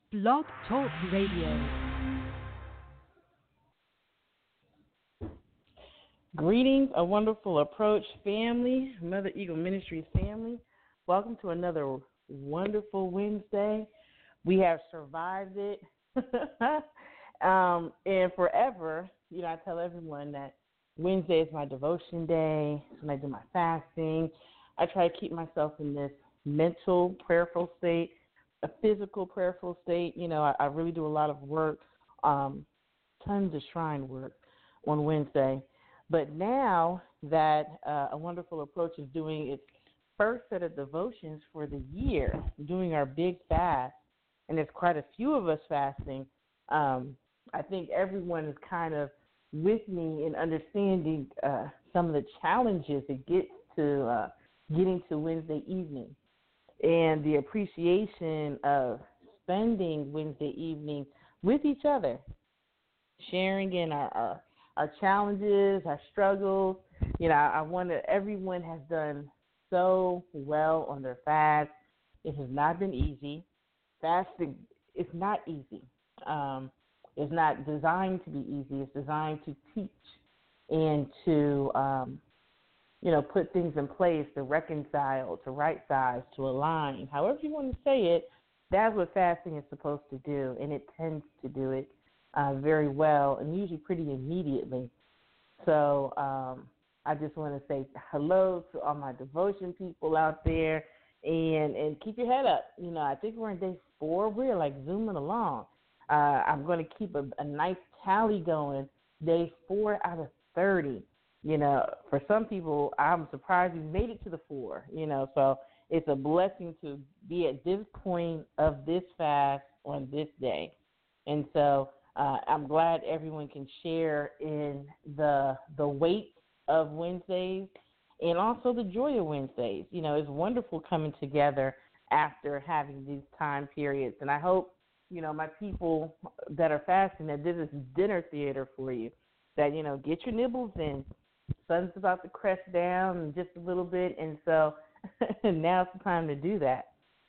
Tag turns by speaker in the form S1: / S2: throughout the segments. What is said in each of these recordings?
S1: Blog Talk Radio.
S2: Greetings, a wonderful approach family, Mother Eagle Ministries family. Welcome to another wonderful Wednesday. We have survived it. And forever, I tell everyone that Wednesday is my devotion day. It's when I do my fasting. I try to keep myself in this mental, prayerful state, a physical, prayerful state. I really do a lot of work, tons of shrine work on Wednesday. But now that A Wonderful Approach is doing its first set of devotions for the year, doing our big fast, and there's quite a few of us fasting, I think everyone is kind of with me in understanding some of the challenges it gets to getting to Wednesday evening and the appreciation of spending Wednesday evening with each other, sharing in our challenges, our struggles. I wonder, everyone has done so well on their fast. It has not been easy. Fasting is not easy. It's not designed to be easy. It's designed to teach and to, put things in place, to reconcile, to right size, to align. However you want to say it, that's what fasting is supposed to do, and it tends to do it very well, and usually pretty immediately. So I just want to say hello to all my devotion people out there, and keep your head up. I think we're in day 4. We're like zooming along. I'm going to keep a nice tally going. Day 4 out of 30. For some people, I'm surprised we made it to the 4. So it's a blessing to be at this point of this fast on this day, and so. I'm glad everyone can share in the weight of Wednesdays and also the joy of Wednesdays. It's wonderful coming together after having these time periods. And I hope, my people that are fasting, that this is dinner theater for you, that, get your nibbles in. Sun's about to crest down in just a little bit, and so now's the time to do that.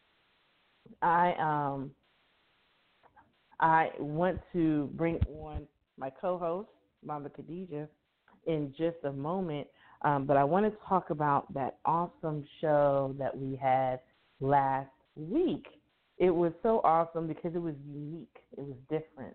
S2: I want to bring on my co-host, Mama Khadija, in just a moment, but I want to talk about that awesome show that we had last week. It was so awesome because it was unique. It was different.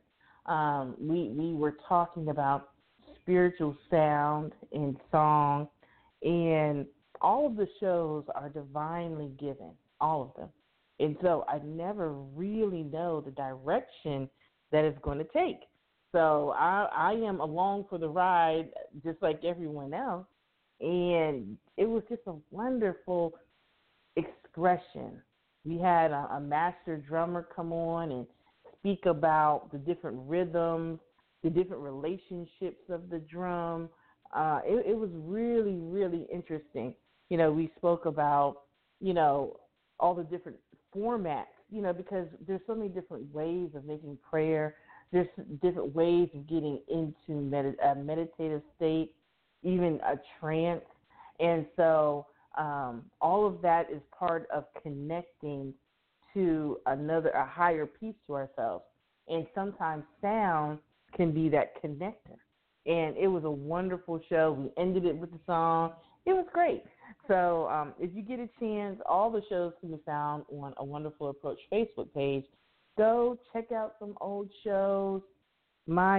S2: We were talking about spiritual sound and song, and all of the shows are divinely given, all of them. And so I never really know the direction that it's going to take. So I am along for the ride just like everyone else. And it was just a wonderful expression. We had a master drummer come on and speak about the different rhythms, the different relationships of the drum. It was really, really interesting. We spoke about, all the different formats, because there's so many different ways of making prayer. There's different ways of getting into a meditative state, even a trance. And so all of that is part of connecting to a higher piece to ourselves. And sometimes sound can be that connector. And it was a wonderful show. We ended it with the song. It was great. So if you get a chance, all the shows can be found on A Wonderful Approach Facebook page. Go check out some old shows. My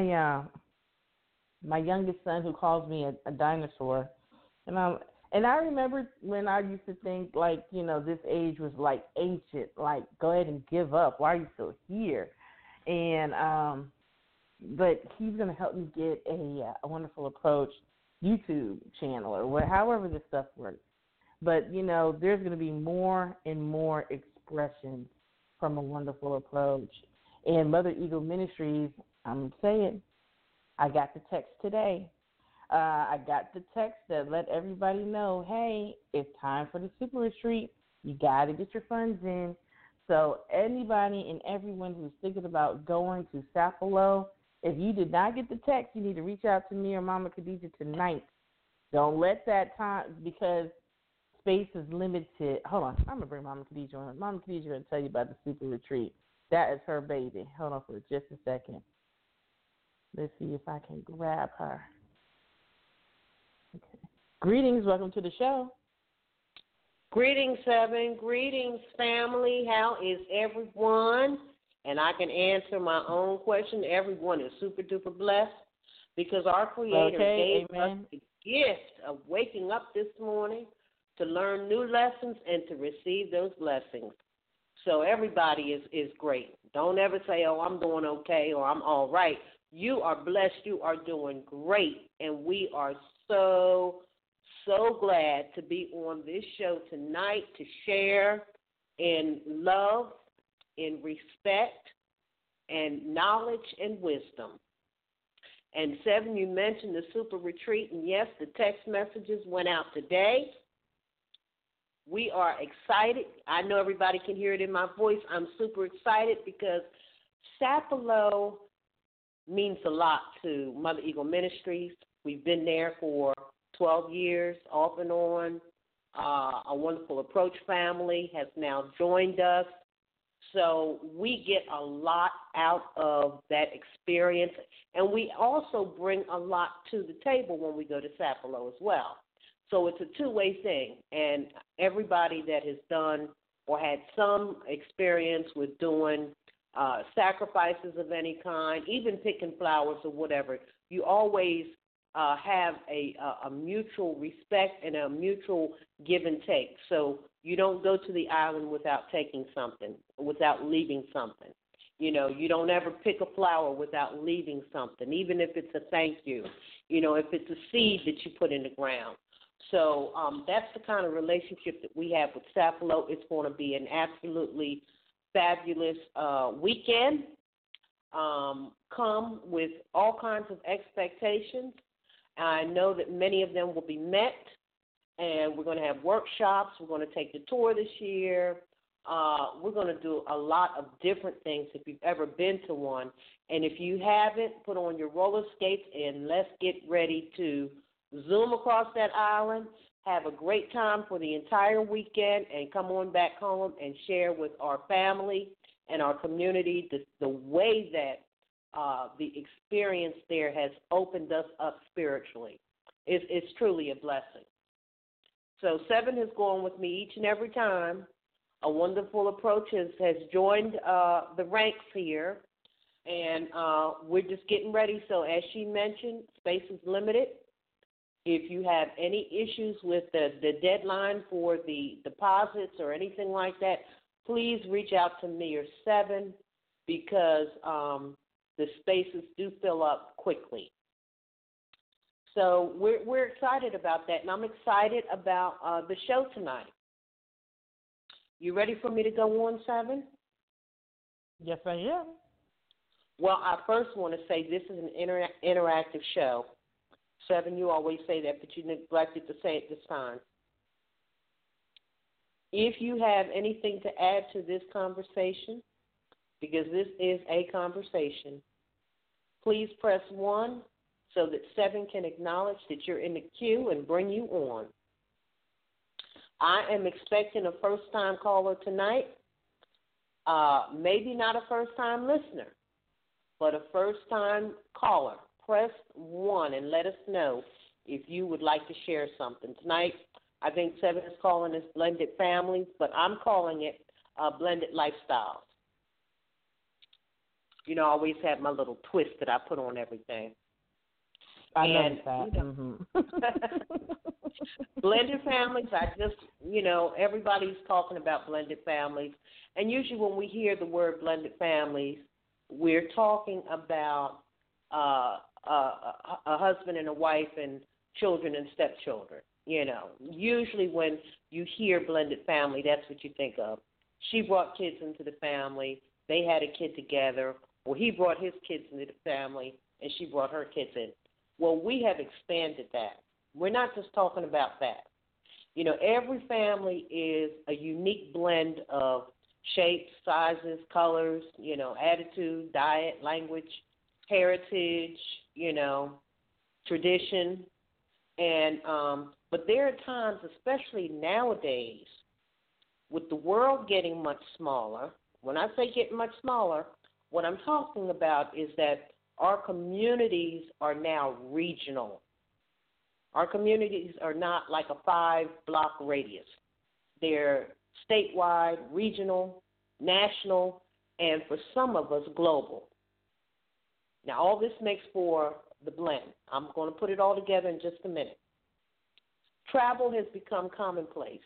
S2: youngest son, who calls me a dinosaur, and I remember when I used to think this age was like ancient, like go ahead and give up. Why are you still here? And but he's going to help me get a Wonderful Approach YouTube channel or however this stuff works. But, there's going to be more and more expressions from A Wonderful Approach. And Mother Eagle Ministries, I'm saying, I got the text today. I got the text that let everybody know, hey, it's time for the super retreat. You got to get your funds in. So anybody and everyone who's thinking about going to Sapelo, if you did not get the text, you need to reach out to me or Mama Khadija tonight. Don't let that time, because space is limited. Hold on. I'm going to bring Mama Khadija on. Mama Khadija going to tell you about the super retreat. That is her baby. Hold on for just a second. Let's see if I can grab her. Okay. Greetings. Welcome to the show.
S3: Greetings, Seven. Greetings, family. How is everyone? And I can answer my own question. Everyone is super duper blessed because our Creator gave us the gift of waking up this morning to learn new lessons and to receive those blessings. So everybody is great. Don't ever say, oh, I'm doing okay or I'm all right. You are blessed. You are doing great. And we are so glad to be on this show tonight to share in love, in respect, and knowledge and wisdom. And Seven, you mentioned the super retreat, and yes, the text messages went out today. We are excited. I know everybody can hear it in my voice. I'm super excited because Sapelo means a lot to Mother Eagle Ministries. We've been there for 12 years, off and on. A Wonderful Approach family has now joined us. So we get a lot out of that experience, and we also bring a lot to the table when we go to Sapelo as well. So it's a two-way thing, and everybody that has done or had some experience with doing sacrifices of any kind, even picking flowers or whatever, you always have a mutual respect and a mutual give and take. So you don't go to the island without taking something, without leaving something. You know, you don't ever pick a flower without leaving something, even if it's a thank you, you know, if it's a seed that you put in the ground. So that's the kind of relationship that we have with Sapelo. It's going to be an absolutely fabulous weekend. Come with all kinds of expectations. I know that many of them will be met, and we're going to have workshops. We're going to take the tour this year. We're going to do a lot of different things if you've ever been to one. And if you haven't, put on your roller skates and let's get ready to zoom across that island, have a great time for the entire weekend, and come on back home and share with our family and our community the way that the experience there has opened us up spiritually. It's truly a blessing. So Seven has gone with me each and every time. A Wonderful Approach has joined the ranks here, and we're just getting ready. So as she mentioned, space is limited. If you have any issues with the deadline for the deposits or anything like that, please reach out to me or Seven because the spaces do fill up quickly. So we're excited about that, and I'm excited about the show tonight. You ready for me to go on, Seven?
S2: Yes, I am.
S3: Well, I first want to say this is an interactive show. Seven, you always say that, but you neglected to say it this time. If you have anything to add to this conversation, because this is a conversation, please press 1 so that Seven can acknowledge that you're in the queue and bring you on. I am expecting a first-time caller tonight, maybe not a first-time listener, but a first-time caller. Press 1 and let us know if you would like to share something. Tonight, I think Seven is calling this Blended Families, but I'm calling it Blended Lifestyles. You know, I always have my little twist that I put on everything.
S2: I know that.
S3: You know, blended families, everybody's talking about blended families. And usually when we hear the word blended families, we're talking about a husband and a wife and children and stepchildren. You know, usually when you hear blended family, that's what you think of. She brought kids into the family. They had a kid together. Or he brought his kids into the family, and she brought her kids in. Well, we have expanded that. We're not just talking about that. You know, every family is a unique blend of shapes, sizes, colors, you know, attitude, diet, language, heritage, you know, tradition. And but there are times, especially nowadays, with the world getting much smaller, When I say getting much smaller, what I'm talking about is that our communities are now regional. Our communities are not like a 5-block radius. They're statewide, regional, national, and for some of us, global. Now, all this makes for the blend. I'm going to put it all together in just a minute. Travel has become commonplace.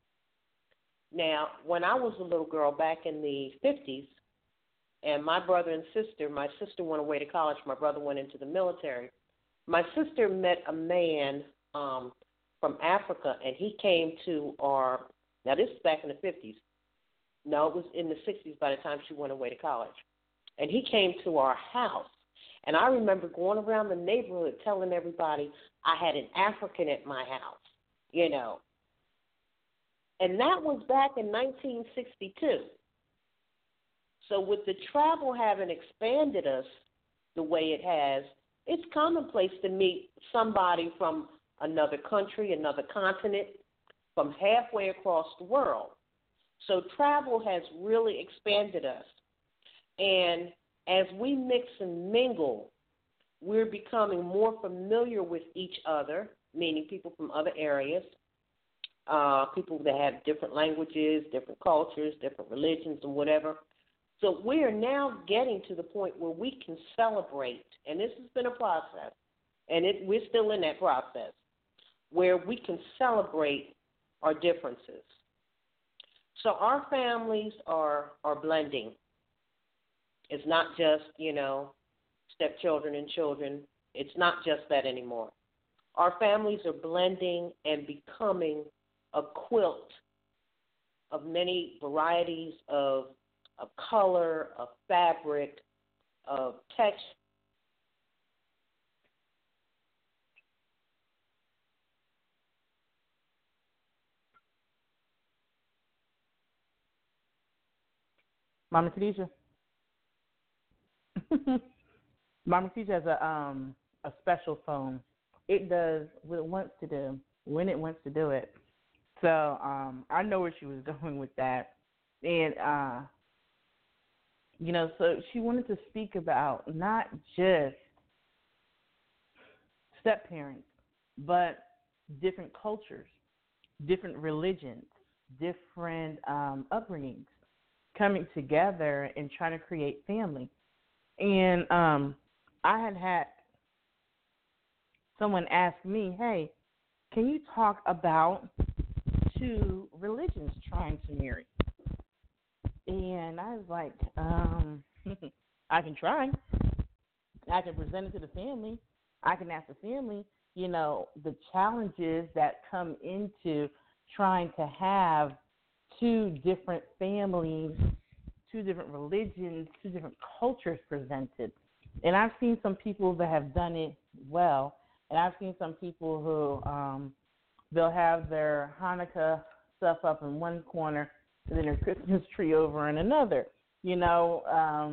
S3: Now, when I was a little girl back in the 50s, and my brother and sister, my sister went away to college, my brother went into the military. My sister met a man from Africa, and he came to now this is back in the 50s. No, it was in the 60s by the time she went away to college. And he came to our house. And I remember going around the neighborhood telling everybody I had an African at my house, you know. And that was back in 1962. So with the travel having expanded us the way it has, it's commonplace to meet somebody from another country, another continent, from halfway across the world. So travel has really expanded us. And as we mix and mingle, we're becoming more familiar with each other, meaning people from other areas, people that have different languages, different cultures, different religions, and whatever. So we are now getting to the point where we can celebrate, and this has been a process, and we're still in that process, where we can celebrate our differences. So our families are blending. It's not just, stepchildren and children. It's not just that anymore. Our families are blending and becoming a quilt of many varieties of color, of fabric, of texture.
S2: Mama Khadijah. Mama Khadijah has a special phone. It does what it wants to do when it wants to do it. So I know where she was going with that. And, so she wanted to speak about not just step-parents, but different cultures, different religions, different upbringings coming together and trying to create family. And I had someone ask me, hey, can you talk about two religions trying to marry? And I was like, I can try. I can present it to the family. I can ask the family, the challenges that come into trying to have two different families, two different religions, two different cultures presented. And I've seen some people that have done it well, and I've seen some people who they'll have their Hanukkah stuff up in one corner and then their Christmas tree over in another. I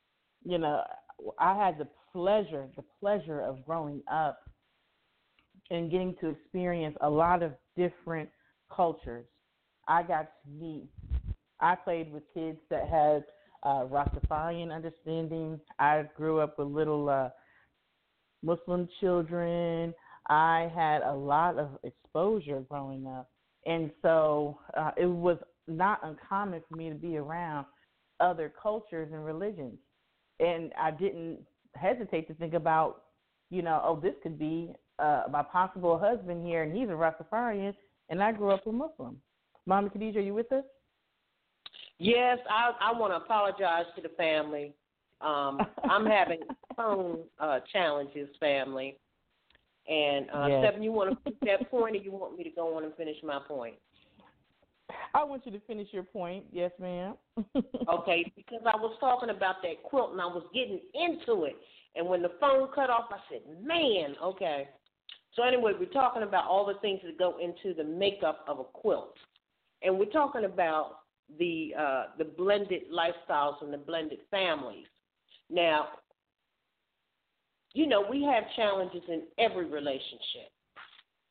S2: had the pleasure of growing up and getting to experience a lot of different cultures. I played with kids that had Rastafarian understanding. I grew up with little Muslim children. I had a lot of exposure growing up. And so it was not uncommon for me to be around other cultures and religions. And I didn't hesitate to think about, this could be my possible husband here, and he's a Rastafarian, and I grew up a Muslim. Mama Khadijah, are you with us?
S3: Yes, I want to apologize to the family. I'm having phone challenges, family. And,
S2: yes.
S3: Stephen, you want to put that point, or you want me to go on and finish my point?
S2: I want you to finish your point. Yes, ma'am.
S3: Okay, because I was talking about that quilt, and I was getting into it. And when the phone cut off, I said, man, okay. So anyway, we're talking about all the things that go into the makeup of a quilt. And we're talking about the blended lifestyles and the blended families. Now, we have challenges in every relationship,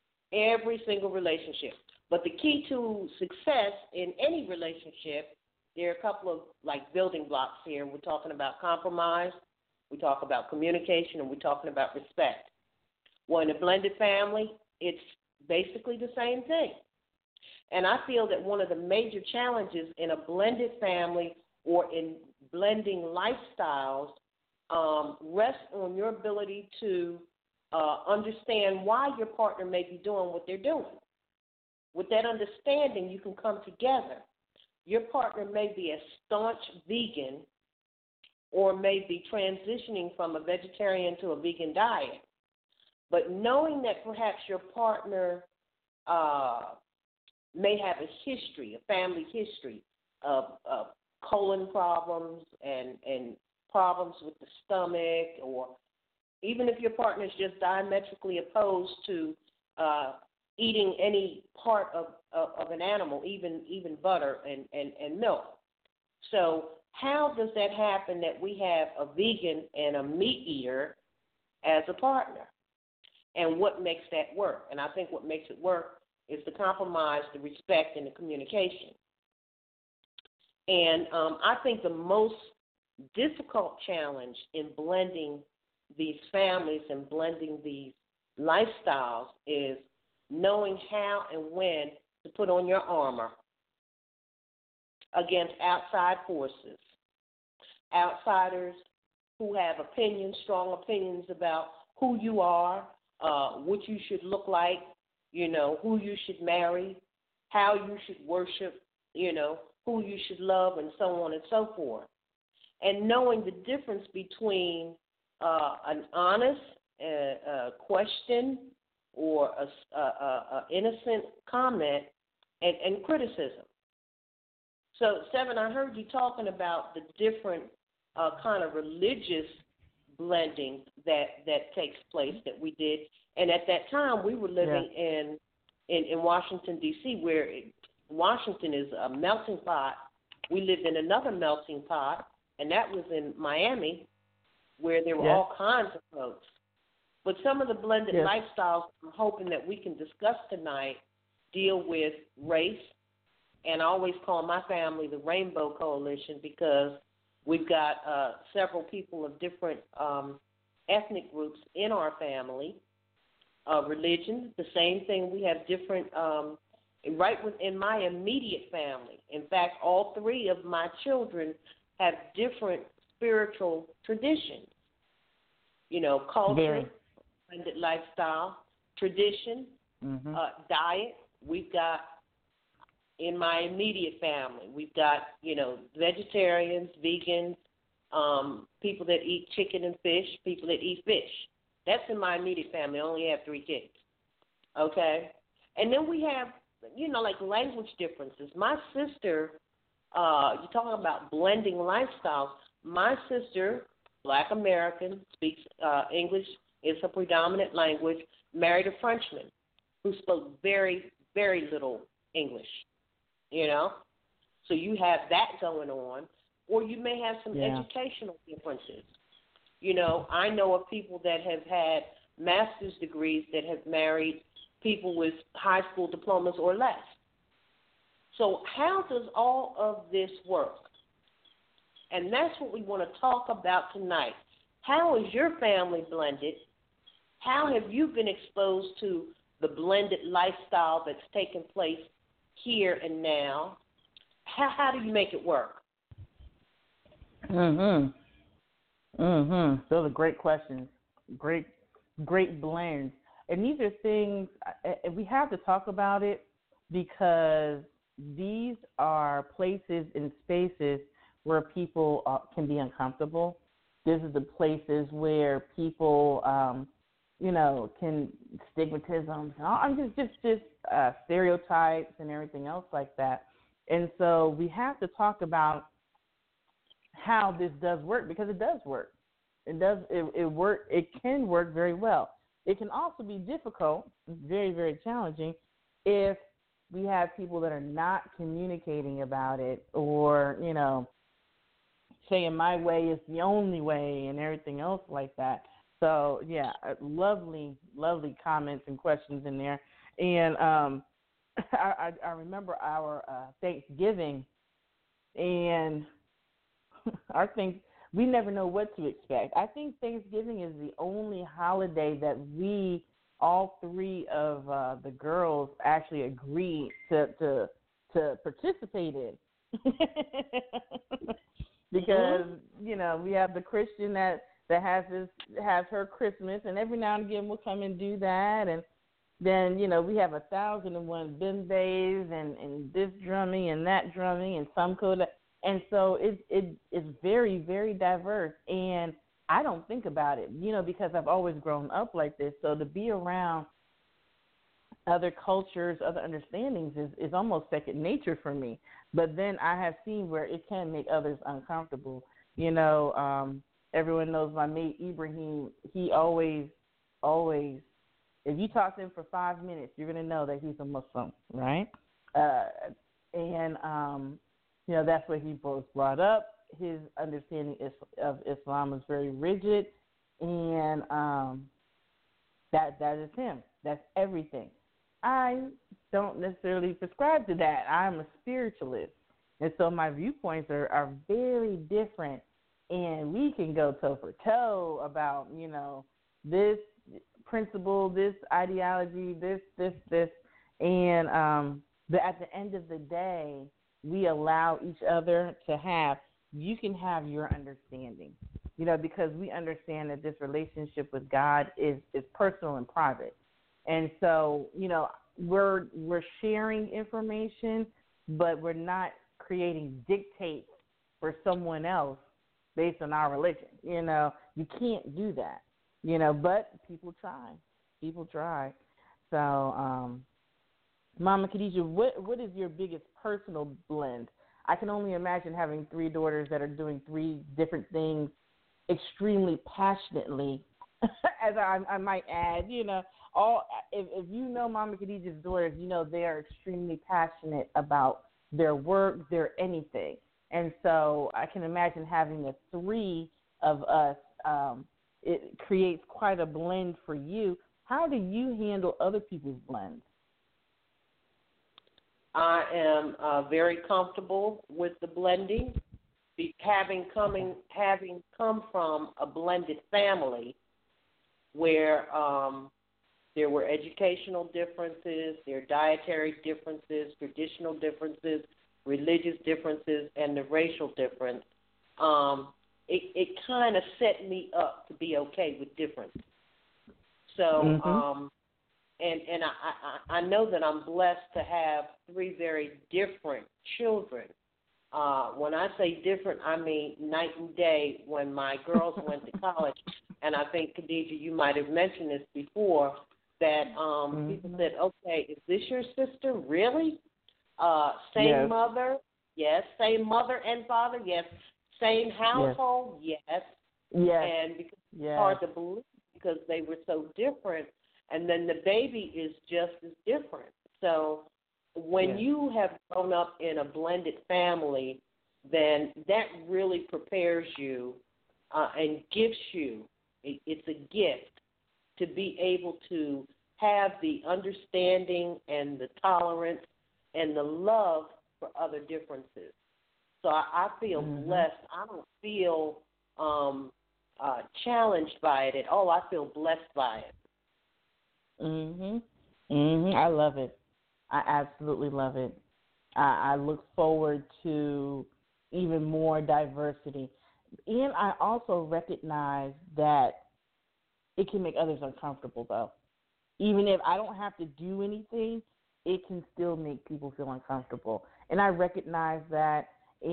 S3: every single relationship. But the key to success in any relationship there are a couple of like building blocks here. We're talking about compromise, we talk about communication, and we're talking about respect. Well, in a blended family, it's basically the same thing. And I feel that one of the major challenges in a blended family or in blending lifestyles rests on your ability to understand why your partner may be doing what they're doing. With that understanding, you can come together. Your partner may be a staunch vegan or may be transitioning from a vegetarian to a vegan diet. But knowing that perhaps your partner may have a history, a family history of colon problems and problems with the stomach, or even if your partner is just diametrically opposed to eating any part of an animal, even butter and milk. So how does that happen that we have a vegan and a meat eater as a partner? And what makes that work? And I think what makes it work is the compromise, the respect, and the communication. And I think the most difficult challenge in blending these families and blending these lifestyles is knowing how and when to put on your armor against outside forces, outsiders who have opinions, strong opinions about who you are, what you should look like, who you should marry, how you should worship, who you should love, and so on and so forth. And knowing the difference between an honest question or a innocent comment and criticism. So, Seven, I heard you talking about the different kind of religious blending that takes place that we did. And at that time, we were living in Washington, D.C., where Washington is a melting pot. We lived in another melting pot, and that was in Miami, where there were all kinds of folks. But some of the blended lifestyles I'm hoping that we can discuss tonight deal with race, and I always call my family the Rainbow Coalition because we've got several people of different ethnic groups in our family. Religion, the same thing. We have different, right within my immediate family. In fact, all three of my children have different spiritual traditions. Culture, blended lifestyle, tradition, diet. We've got, in my immediate family, we've got, vegetarians, vegans, people that eat chicken and fish, people that eat fish. That's in my immediate family. I only have 3 kids. Okay? And then we have, like language differences. My sister, you're talking about blending lifestyles. My sister, Black American, speaks English, is her predominant language, married a Frenchman who spoke very, very little English, So you have that going on. Or you may have some educational differences. I know of people that have had master's degrees that have married people with high school diplomas or less. So how does all of this work? And that's what we want to talk about tonight. How is your family blended? How have you been exposed to the blended lifestyle that's taking place here and now? How do you make it work?
S2: Those are great questions. Great blends. And these are things, we have to talk about it because these are places and spaces where people can be uncomfortable. This is the places where people, can stigmatism, just stereotypes and everything else like that. And so we have to talk about how this does work because it does work. It can work very well. It can also be difficult, very, very challenging, if we have people that are not communicating about it or, saying my way is the only way and everything else like that. So, lovely, lovely comments and questions in there. And I remember our Thanksgiving And our things, we never know what to expect. I think Thanksgiving is the only holiday that we, all three of the girls, actually agreed to participate in. Because we have the Christian that has her Christmas, and every now and again we'll come and do that, and then we have 1,001 bimbays and this drumming and that drumming and some coda, and so it's very, very diverse. And I don't think about it, because I've always grown up like this. So to be around other cultures, other understandings is almost second nature for me. But then I have seen where it can make others uncomfortable. Everyone knows my mate Ibrahim. He always, if you talk to him for 5 minutes, you're going to know that he's a Muslim, right? That's what he was brought up. His understanding of Islam is very rigid, and that is him. That's everything. I don't necessarily prescribe to that. I'm a spiritualist, and so my viewpoints are very different, and we can go toe for toe about this principle, this ideology, this, and but at the end of the day, we allow each other to have. You can have your understanding, because we understand that this relationship with God is personal and private. And so, we're sharing information, but we're not creating dictates for someone else based on our religion. You can't do that, but people try. So, Mama Khadijah, what is your biggest personal blend? I can only imagine having three daughters that are doing three different things extremely passionately, as I might add. If you know Mama Khadijah's daughters, they are extremely passionate about their work, their anything. And so I can imagine having the three of us, it creates quite a blend for you. How do you handle other people's blends?
S3: I am very comfortable with the blending, having come from a blended family where there were educational differences, there are dietary differences, traditional differences, religious differences, and the racial difference. It kind of set me up to be okay with difference. So, And I know that I'm blessed to have three very different children. When I say different, I mean night and day. When my girls went to college, and I think, Khadijah, you might have mentioned this before, that people said, okay, is this your sister? Really? Same mother? Yes. Same mother and father? Yes. Same household? Yes. And because it's hard to believe because they were so different. And then the baby is just as different. So when you have grown up in a blended family, then that really prepares you and gives you, it's a gift to be able to have the understanding and the tolerance and the love for other differences. So I feel blessed. I don't feel challenged by it at all. I feel blessed by it.
S2: I love it. I absolutely love it. I look forward to even more diversity. And I also recognize that it can make others uncomfortable, though. Even if I don't have to do anything, it can still make people feel uncomfortable. And I recognize that,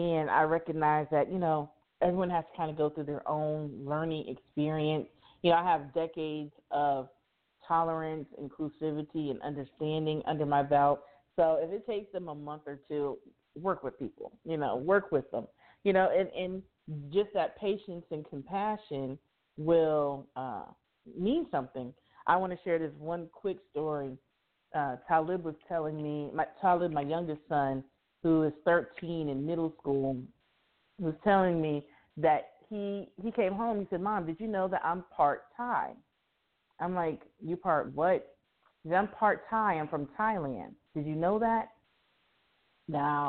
S2: everyone has to kind of go through their own learning experience. I have decades of tolerance, inclusivity, and understanding under my belt. So if it takes them a month or two, work with people, work with them, and just that patience and compassion will mean something. I want to share this one quick story. Talib was telling me, my youngest son, who is 13 in middle school, was telling me that he came home. He said, "Mom, did you know that I'm part Thai?" I'm like, "You part what?" He said, "I'm part Thai. I'm from Thailand. Did you know that?" Now,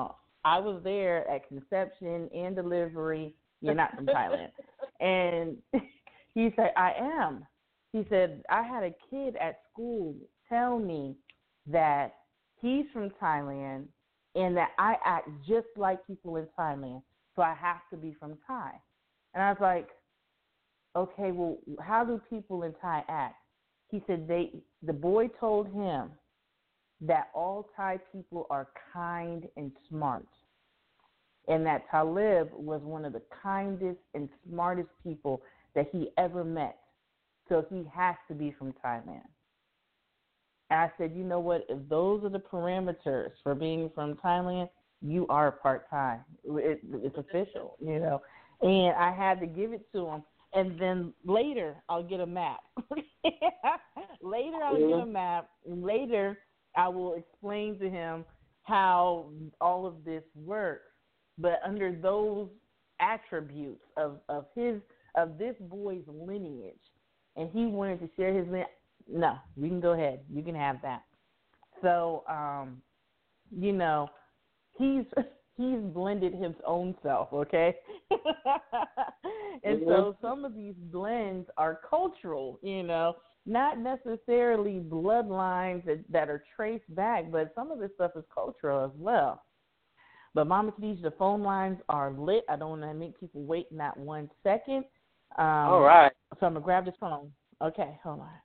S2: I was there at conception and delivery. You're not from Thailand. And he said, I am. He said, I had a kid at school tell me that he's from Thailand and that I act just like people in Thailand, so I have to be from Thai. And I was like, okay, well, how do people in Thai act? He said the boy told him that all Thai people are kind and smart, and that Talib was one of the kindest and smartest people that he ever met. So he has to be from Thailand. And I said, you know what? If those are the parameters for being from Thailand, you are part Thai. It's official, you know. And I had to give it to him. And then later, I'll get a map. Later, I'll get a map. And later, I will explain to him how all of this works. But under those attributes of this boy's lineage, and he wanted to share his lineage, no, you can go ahead. You can have that. So, you know, he's blended his own self, okay? And so some of these blends are cultural, you know, not necessarily bloodlines that are traced back, but some of this stuff is cultural as well. But Mama Khadijah, the phone lines are lit. I don't want to make people wait not 1 second.
S3: All right.
S2: So I'm going to grab this phone. Okay, hold on.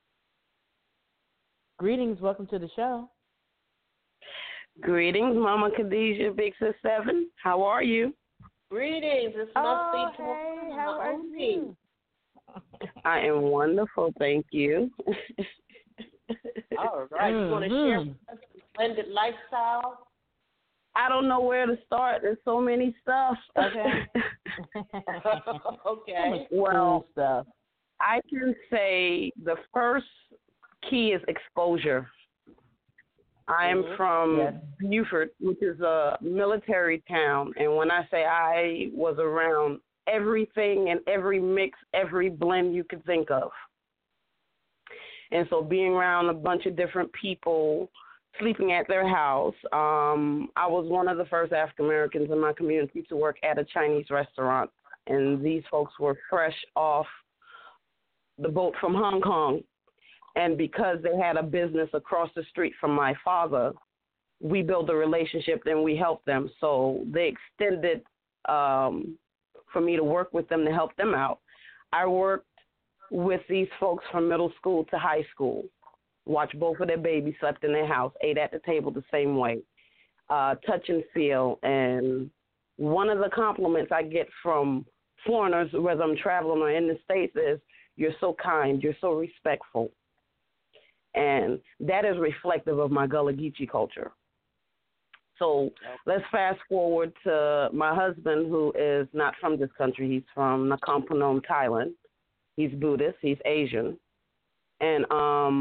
S2: Greetings. Welcome to the show.
S4: Greetings, Mama Khadijah, Big Sis 7. How are you?
S3: Greetings. It's must be
S2: hey, how are you?
S3: I
S4: am wonderful, thank you.
S3: All right. You want to share with us the blended lifestyle?
S4: I don't know where to start. There's so many stuff.
S2: Okay.
S3: Okay.
S4: Well,
S2: stuff.
S4: I can say the first key is exposure. I am from Beaufort, which is a military town, and when I say I was around everything and every mix, every blend you could think of. And so being around a bunch of different people, sleeping at their house, I was one of the first African Americans in my community to work at a Chinese restaurant, and these folks were fresh off the boat from Hong Kong. And because they had a business across the street from my father, we built a relationship and we helped them. So they extended for me to work with them to help them out. I worked with these folks from middle school to high school, watched both of their babies, slept in their house, ate at the table the same way, touch and feel. And one of the compliments I get from foreigners, whether I'm traveling or in the States, is, you're so kind, you're so respectful. And that is reflective of my Gullah Geechee culture. So let's fast forward to my husband, who is not from this country. He's from Nakhon Phanom, Thailand. He's Buddhist. He's Asian. And our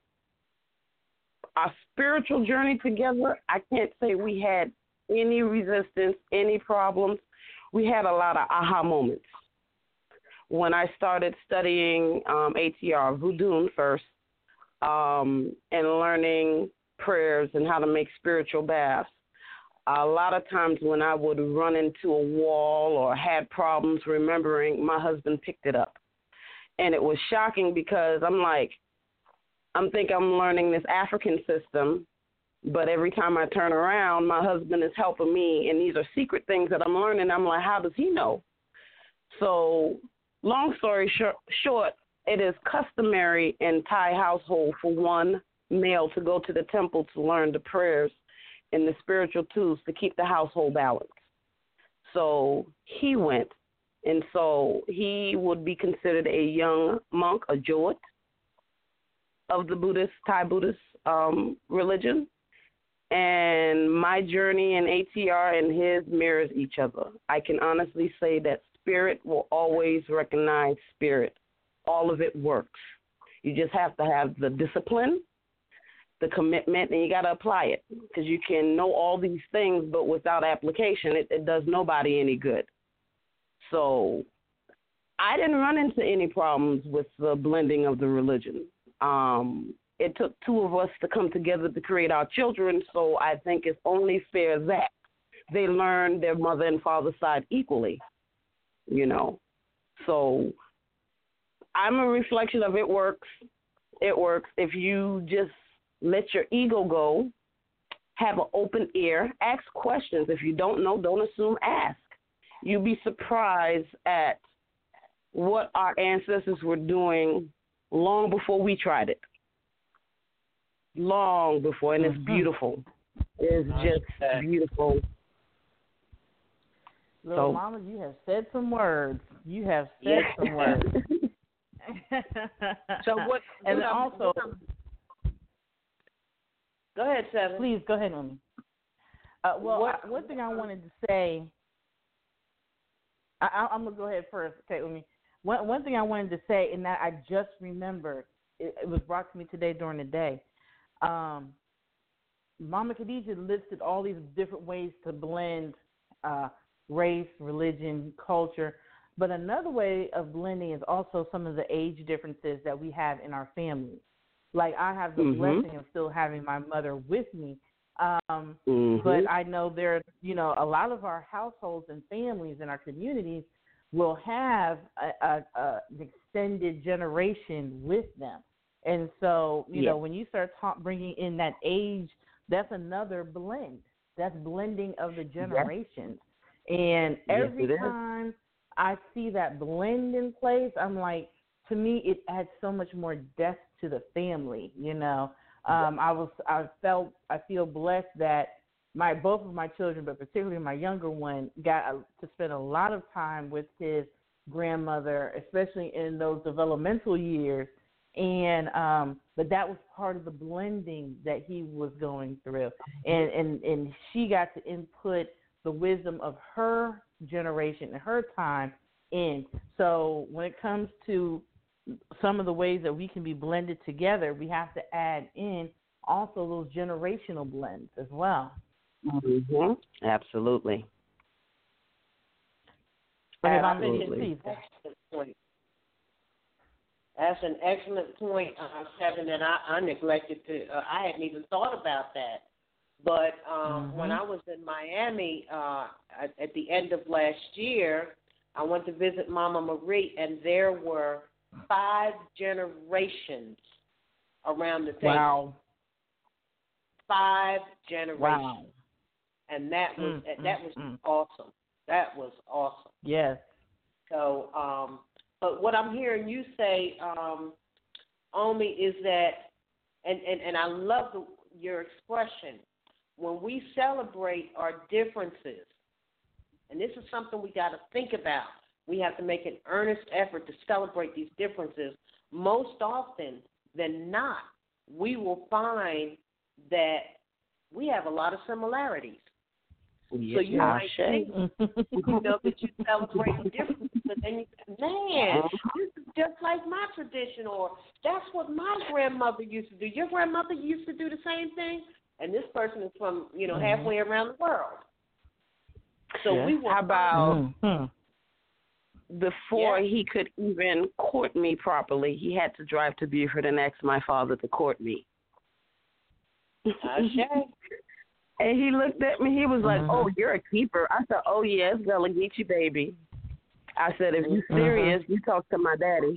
S4: spiritual journey together, I can't say we had any resistance, any problems. We had a lot of aha moments. When I started studying ATR, Voodoo first, and learning prayers and how to make spiritual baths, a lot of times when I would run into a wall or had problems remembering, my husband picked it up. And it was shocking because I'm thinking I'm learning this African system, but every time I turn around, my husband is helping me, and these are secret things that I'm learning. I'm like, how does he know? So long story short, it is customary in Thai household for one male to go to the temple to learn the prayers and the spiritual tools to keep the household balanced. So he went, and so he would be considered a young monk, a Jot of the Thai Buddhist religion. And my journey in ATR and his mirrors each other. I can honestly say that spirit will always recognize spirit. All of it works. You just have to have the discipline, the commitment, and you got to apply it, because you can know all these things, but without application, it does nobody any good. So I didn't run into any problems with the blending of the religion. It took two of us to come together to create our children, so I think it's only fair that they learn their mother and father side equally, you know. So I'm a reflection of it works. It works if you just let your ego go, have an open ear, ask questions. If you don't know, don't assume, ask. You'll be surprised at what our ancestors were doing long before we tried it. Long before, and it's beautiful. It's just beautiful.
S2: Little Mama, you have said some words. You have said some words.
S3: So what?
S2: And also,
S3: go ahead, Seven.
S2: Please go ahead, Umi. One thing I wanted to say. I'm gonna go ahead first, okay, Umi. One thing I wanted to say, and that I just remembered, it was brought to me today during the day. Mama Khadija listed all these different ways to blend race, religion, culture. But another way of blending is also some of the age differences that we have in our families. Like I have the blessing of still having my mother with me. But I know there, a lot of our households and families in our communities will have an extended generation with them. And so, when you start bringing in that age, that's another blend. That's blending of the generations. And every time I see that blend in place, I'm like, to me, it adds so much more depth to the family. I feel blessed that both of my children, but particularly my younger one, got to spend a lot of time with his grandmother, especially in those developmental years. And but that was part of the blending that he was going through, and she got to input the wisdom of her generation and her time in. So when it comes to some of the ways that we can be blended together, we have to add in also those generational blends as well.
S4: Absolutely.
S3: Absolutely. That's an excellent point, Kevin, and I neglected to, I hadn't even thought about that. But when I was in Miami at the end of last year, I went to visit Mama Marie, and there were 5 generations around the table.
S2: Wow.
S3: 5 generations.
S2: Wow.
S3: And that was awesome. That was awesome.
S2: Yes.
S3: So, but what I'm hearing you say, Omi, is that, and I love your expression, when we celebrate our differences, and this is something we got to think about, we have to make an earnest effort to celebrate these differences. Most often than not, we will find that we have a lot of similarities.
S4: Yes,
S3: so you might think, that you celebrate differences, but then you say, man, this is just like my tradition, or that's what my grandmother used to do. Your grandmother used to do the same thing, and this person is from, halfway around the world. So we will.
S4: How about before he could even court me properly, he had to drive to Beaufort and ask my father to court me. And he looked at me. He was like, "Oh, you're a keeper." I said, "Oh, yes, Gullah Geechee, baby." I said, "If you're serious, you talk to my daddy."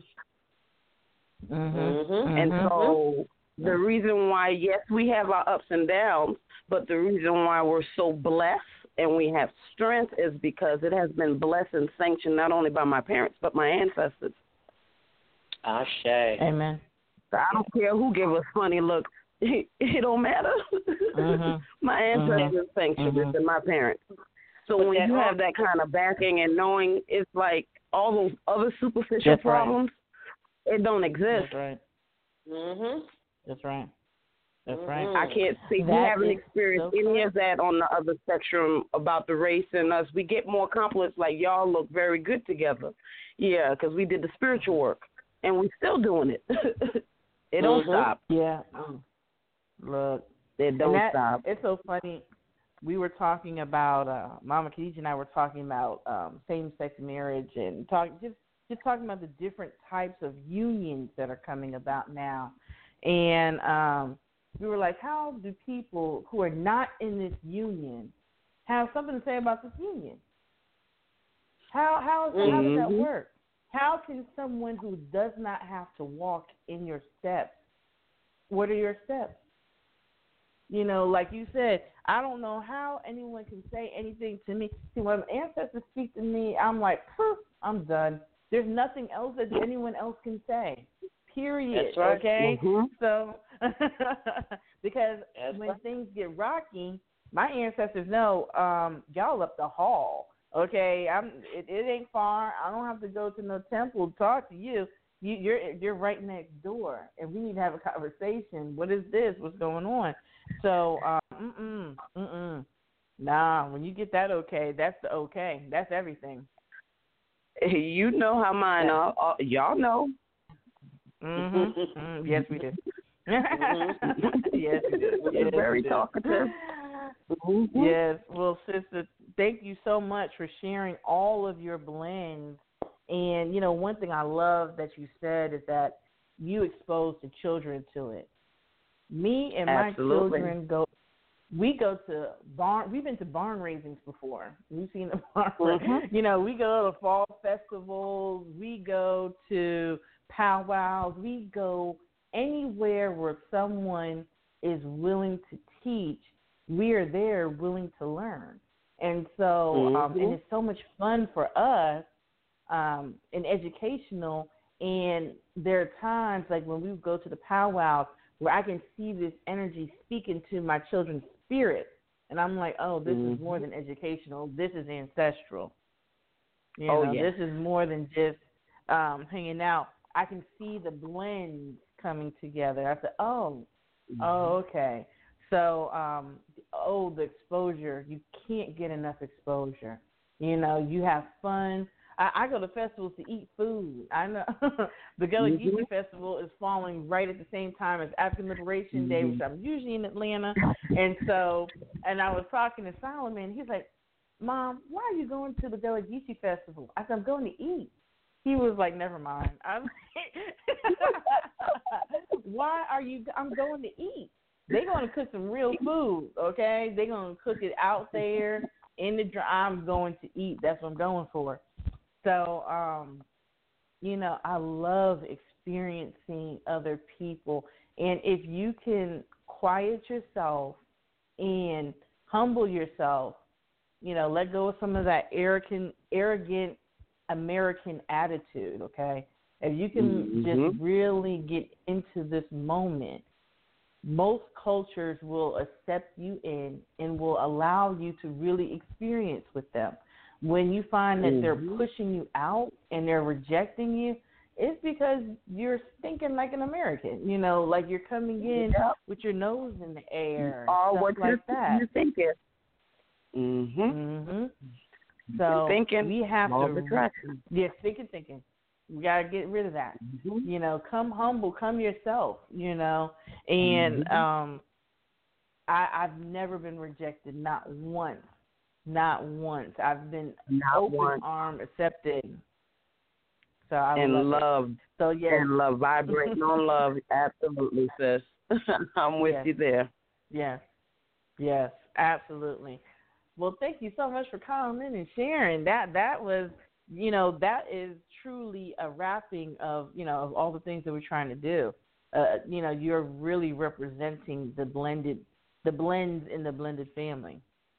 S4: And so the reason why, yes, we have our ups and downs, but the reason why we're so blessed and we have strength is because it has been blessed and sanctioned not only by my parents but my ancestors.
S3: Ashe.
S2: Amen.
S4: So I don't care who give us funny looks. It don't matter. My ancestors sanctioned this and my parents. So when you have that kind of backing and knowing, it's like all those other superficial problems, it don't exist.
S2: That's right. That's right. That's right.
S4: I can't see. We haven't experienced any of that on the other spectrum about the race and us. We get more compliments like, y'all look very good together. Yeah, because we did the spiritual work, and we're still doing it. It don't stop.
S2: Yeah. Look,
S4: it don't stop.
S2: It's so funny. We were talking about Mama Khadija and I were talking about same-sex marriage and just talking about the different types of unions that are coming about now. And we were like, how do people who are not in this union have something to say about this union. How does that work? How can someone who does not have to walk in your steps, what are your steps? You know, like you said, I don't know how anyone can say anything to me. See, when ancestors speak to me, I'm like, I'm done. There's nothing else that anyone else can say. Period.
S3: That's right.
S2: Okay?
S4: Mm-hmm.
S2: So, because when things get rocky, my ancestors know y'all up the hall. Okay, it ain't far. I don't have to go to no temple to talk to you. You're right next door, and we need to have a conversation. What is this? What's going on? So, nah. When you get that okay, that's the okay. That's everything.
S4: You know how mine are. Y'all know.
S2: Yes, we do. Yes, we do.
S4: Yes, very talkative.
S2: Yes. Well, sister, thank you so much for sharing all of your blends. And, you know, one thing I love that you said is that you expose the children to it. Me and my children we've been to barn raisings before. We've seen the barn. You know, we go to fall festivals. We go to powwows. We go anywhere where someone is willing to teach. We are there willing to learn. And so, and it's so much fun for us and educational. And there are times, like when we go to the powwows, where I can see this energy speaking to my children's spirit. And I'm like, oh, this is more than educational. This is ancestral. You know, this is more than just hanging out. I can see the blends coming together. I said, oh, okay. So, the exposure, you can't get enough exposure. You know, you have fun. I go to festivals to eat food. I know the Gullah Geechee Festival is falling right at the same time as African Liberation Day, which I'm usually in Atlanta. And so, and I was talking to Solomon. He's like, Mom, why are you going to the Gullah Geechee Festival? I said, I'm going to eat. He was like, never mind. I'm why are you? I'm going to eat. They're going to cook some real food, okay? They're going to cook it out there in the dry. I'm going to eat. That's what I'm going for. So, you know, I love experiencing other people. And if you can quiet yourself and humble yourself, you know, let go of some of that arrogant American attitude, okay? If you can just really get into this moment, most cultures will accept you in and will allow you to really experience with them. When you find that they're pushing you out and they're rejecting you, it's because you're thinking like an American, you know, like you're coming in with your nose in the air,
S4: or what
S2: like
S4: you're thinking.
S2: So
S4: thinking,
S2: we have
S4: to
S2: thinking. We got to get rid of that. You know, come humble, come yourself, you know. And I've never been rejected, not once. Not once. I've been open arm accepted. So I love it. So
S4: and love, vibrating on love. Absolutely, sis. I'm with you there.
S2: Yes, absolutely. Well, thank you so much for calling in and sharing. That was, you know, that is truly a wrapping of, you know, of all the things that we're trying to do. You know, you're really representing the blends in the blended family.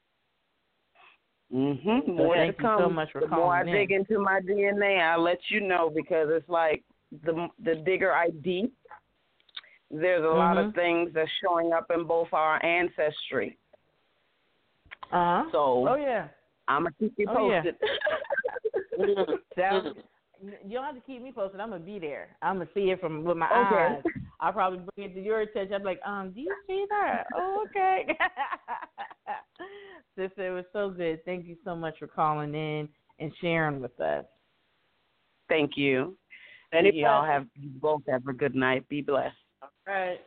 S4: More to come.
S2: So much for
S4: the more I dig into my DNA, I'll let you know, because it's like the digger I deep, there's a lot of things that's showing up in both our ancestry. So, I'm going to keep you posted.
S2: You don't have to keep me posted. I'm going to be there. I'm going to see it with my eyes. I'll probably bring it to your attention. I'm like, do you see that? Oh, okay. Sister, it was so good. Thank you so much for calling in and sharing with us.
S4: Thank you. You both have a good night. Be blessed.
S3: All right.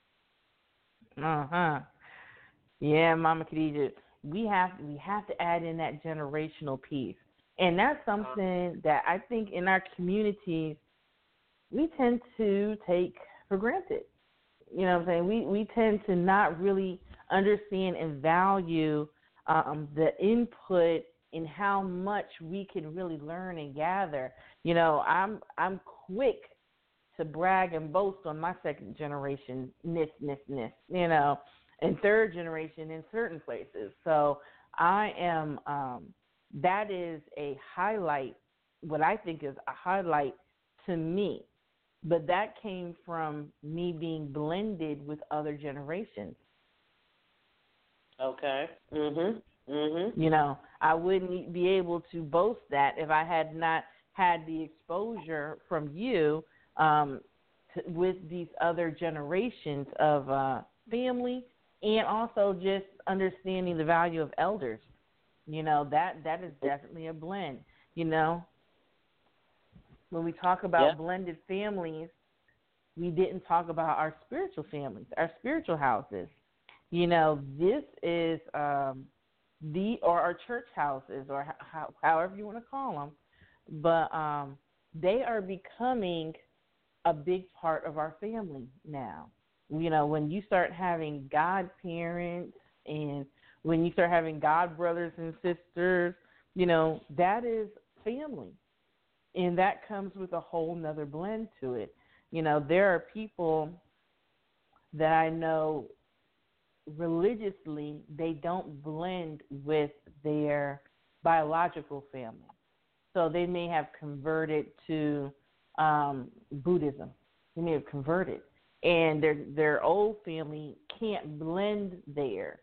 S2: Yeah, Mama Khadija, we have to add in that generational piece. And that's something that I think in our communities we tend to take for granted. You know what I'm saying? We tend to not really understand and value the input in how much we can really learn and gather. You know, I'm quick to brag and boast on my second generation ness, you know, and third generation in certain places. So I am, that is a highlight, what I think is a highlight to me. But that came from me being blended with other generations.
S3: Okay.
S2: You know, I wouldn't be able to boast that if I had not had the exposure from you with these other generations of family, and also just understanding the value of elders. You know, that is definitely a blend. You know, when we talk about blended families, we didn't talk about our spiritual families, our spiritual houses. You know, this is or our church houses, or however you want to call them, but they are becoming a big part of our family now. You know, when you start having godparents and when you start having god brothers and sisters, you know, that is family. And that comes with a whole nother blend to it. You know, there are people that I know religiously, they don't blend with their biological family. So they may have converted to Buddhism. They may have converted. And their old family can't blend there.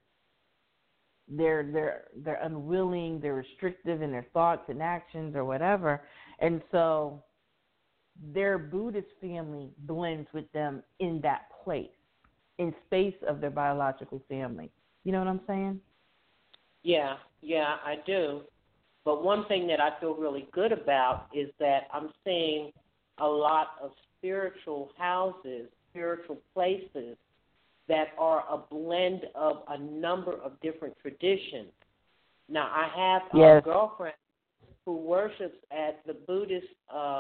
S2: They're unwilling, they're restrictive in their thoughts and actions or whatever. And so their Buddhist family blends with them in that place, in space of their biological family. You know what I'm saying?
S3: Yeah, I do. But one thing that I feel really good about is that I'm seeing a lot of spiritual houses, spiritual places that are a blend of a number of different traditions. Now, I have a girlfriend who worships at the Buddhist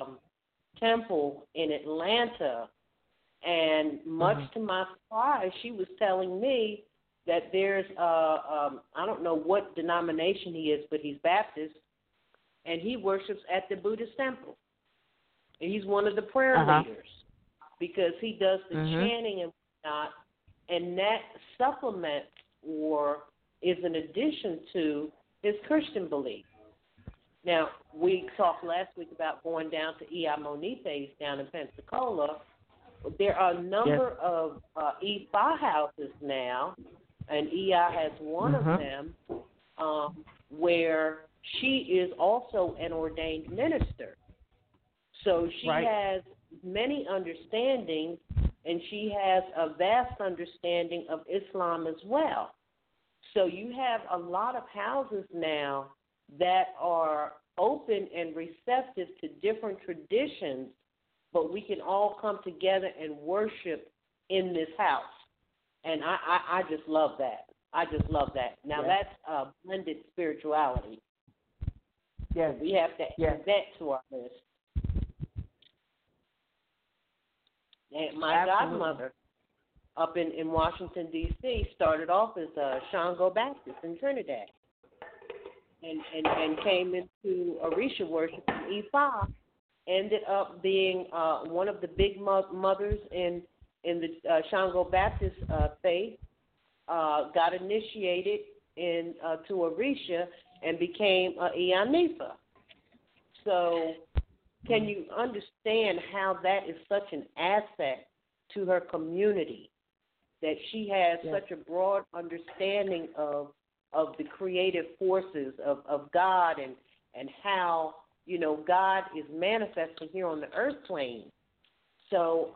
S3: temple in Atlanta, and much to my surprise, she was telling me that there's I don't know what denomination he is, but he's Baptist, and he worships at the Buddhist temple. And he's one of the prayer leaders because he does the chanting and whatnot, and that supplements or is an addition to his Christian belief. Now, we talked last week about going down to E.I. Monipe's down in Pensacola. There are a number of Ifa houses now, and E.I. has one of them, where she is also an ordained minister. So she has many understandings, and she has a vast understanding of Islam as well. So you have a lot of houses now that are open and receptive to different traditions, but we can all come together and worship in this house. And I just love that. I just love that. Now, that's blended spirituality.
S2: Yes.
S3: We have to add that to our list. And my godmother up in Washington, D.C., started off as a Shango Baptist in Trinidad and came into Orisha worship in Ifa, ended up being one of the big mothers in the Shango Baptist faith, got initiated to Orisha and became Iyanifa. So can you understand how that is such an asset to her community, that she has such a broad understanding of the creative forces of God and how, you know, God is manifesting here on the earth plane. So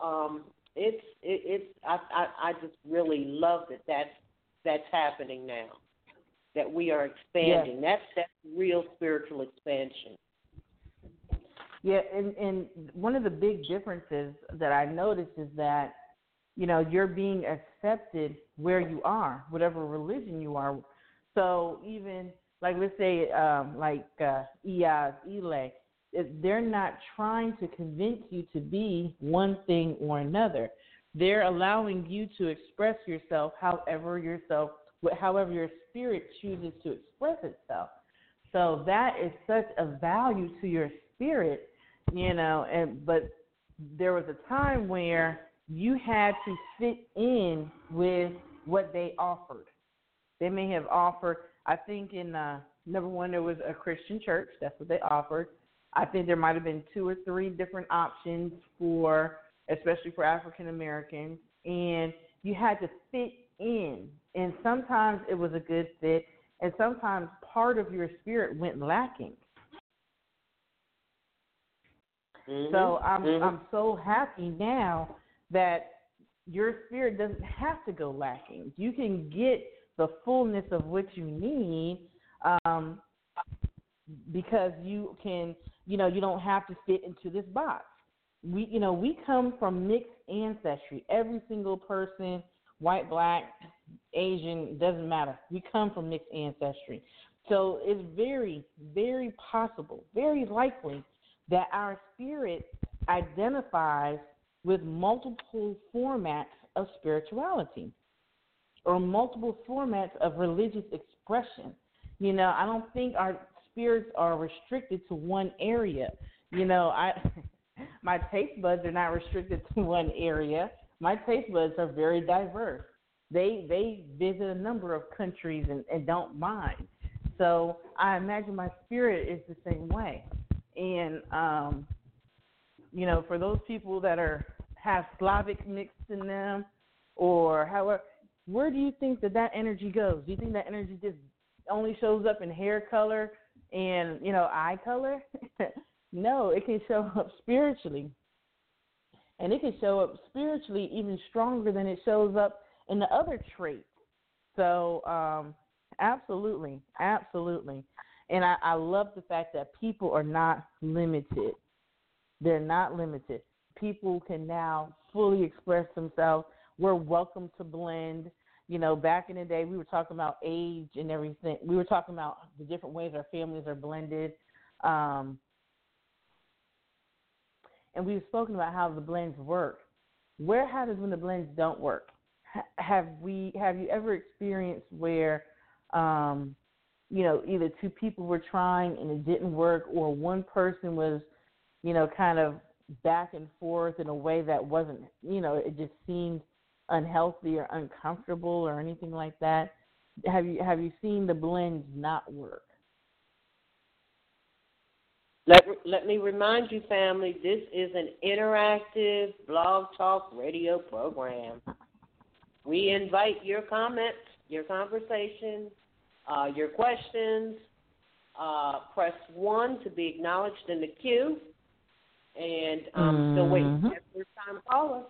S3: I just really love that's happening now, that we are expanding. That's real spiritual expansion.
S2: Yeah, and one of the big differences that I noticed is that, you know, you're being accepted where you are, whatever religion you are. So even, like, let's say, Iaz, Ile, they're not trying to convince you to be one thing or another. They're allowing you to express yourself however yourself however your spirit chooses to express itself. So that is such a value to your spirit, but there was a time where you had to fit in with what they offered. They may have offered, I think in number one, there was a Christian church. That's what they offered. I think there might have been 2 or 3 different options especially for African Americans, and you had to fit in. And sometimes it was a good fit, and sometimes part of your spirit went lacking.
S3: Mm-hmm.
S2: So I'm so happy now that your spirit doesn't have to go lacking. You can get the fullness of what you need because you can, you don't have to fit into this box. We come from mixed ancestry. Every single person, white, black, Asian, doesn't matter. We come from mixed ancestry. So it's very, very possible, very likely that our spirit identifies with multiple formats of spirituality or multiple formats of religious expression. I don't think our spirits are restricted to one area. My taste buds are not restricted to one area. My taste buds are very diverse. They visit a number of countries and don't mind. So I imagine my spirit is the same way. And, for those people that have Slavic mixed in them or however, where do you think that energy goes? Do you think that energy just only shows up in hair color and, eye color? No, it can show up spiritually. And it can show up spiritually even stronger than it shows up in the other traits. So, absolutely. And I love the fact that people are not limited. They're not limited. People can now fully express themselves. We're welcome to blend. Back in the day, we were talking about age and everything. We were talking about the different ways our families are blended. And we've spoken about how the blends work. Where happens when the blends don't work? Have you ever experienced where, either 2 people were trying and it didn't work, or one person was, kind of back and forth in a way that wasn't, it just seemed unhealthy or uncomfortable or anything like that? Have you seen the blends not work?
S3: Let me remind you, family, this is an interactive blog talk radio program. We invite your comments, your conversation, your questions. Press 1 to be acknowledged in the queue. And still waiting for that first-time caller.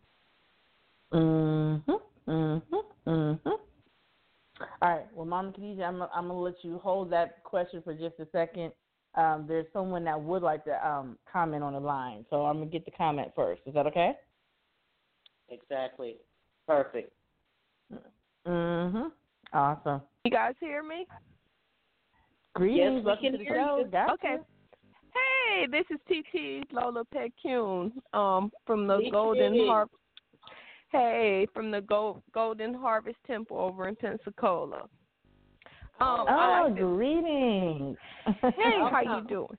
S2: All right. Well, Mama Khadijah, I'm going to let you hold that question for just a second. There's someone that would like to comment on the line, so I'm going to get the comment first. Is that okay?
S3: Exactly. Perfect.
S2: Awesome.
S5: You guys hear me?
S2: Greetings.
S3: Yes,
S2: Welcome
S3: we
S2: to
S3: can
S2: the
S3: hear
S2: show.
S3: you.
S2: Gotcha.
S5: Okay. Hey, this is TT Lola Pecune from the
S3: Hey,
S5: Golden
S3: Kitty.
S5: Harvest. Hey, from the Golden Harvest Temple over in Pensacola.
S2: Greetings.
S5: Hey, how you doing?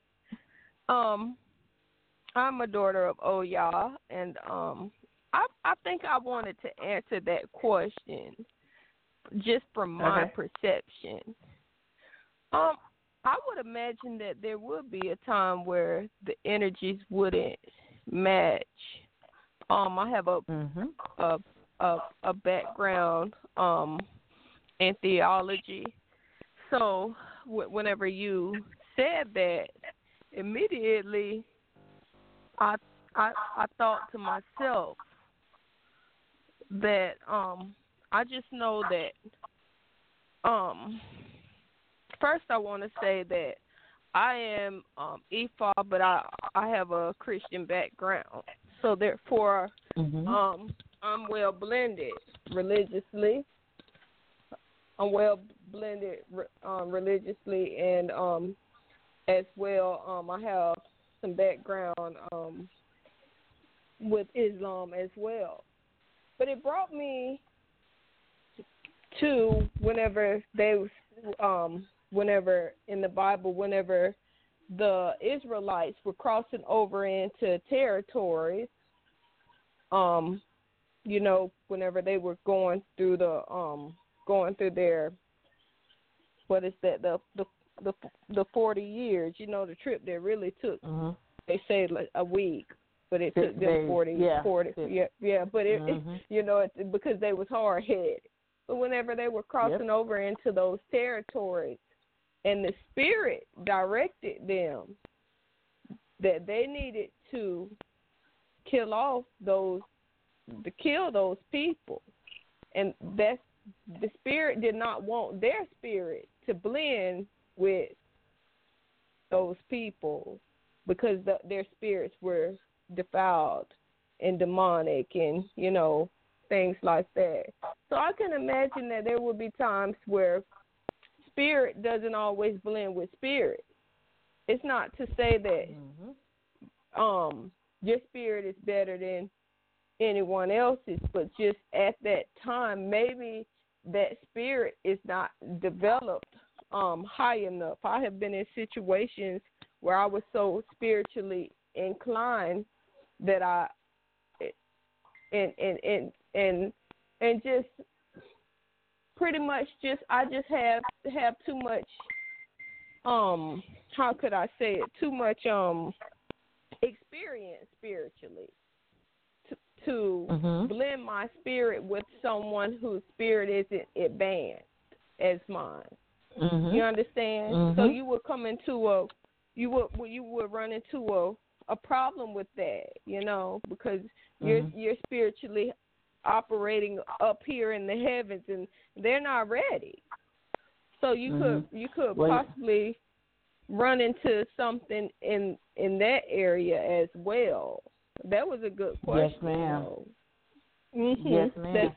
S5: I'm a daughter of Oya, and I think I wanted to answer that question just from my perception. I would imagine that there would be a time where the energies wouldn't match. I have a background in theology, so whenever you said that, immediately I thought to myself that I just know that first I want to say that I am Ifa, but I have a Christian background, so therefore I'm well blended religiously. I'm well blended religiously, and as well I have some background with Islam as well. But it brought me Two, whenever in the Bible, whenever the Israelites were crossing over into territories, whenever they were going through their, what is that, the 40 years, the trip that really took, they say like a week, but it took them 40, but it, because they was hard-headed. But whenever they were crossing over into those territories, and the Spirit directed them that they needed to kill those people, and that's, the Spirit did not want their spirit to blend with those people because their spirits were defiled and demonic and, things like that. So I can imagine that there will be times where spirit doesn't always blend with spirit. It's not to say that your spirit is better than anyone else's, but just at that time, maybe that spirit is not developed high enough. I have been in situations where I was so spiritually inclined that I just pretty much I just have too much how could I say it, too much experience spiritually to blend my spirit with someone whose spirit isn't advanced as mine. You understand? So you would come into you would run into a problem with that, because you're spiritually operating up here in the heavens and they're not ready. So you could possibly run into something in that area as well. That was a good question.
S2: Yes, ma'am.
S5: Yes, ma'am.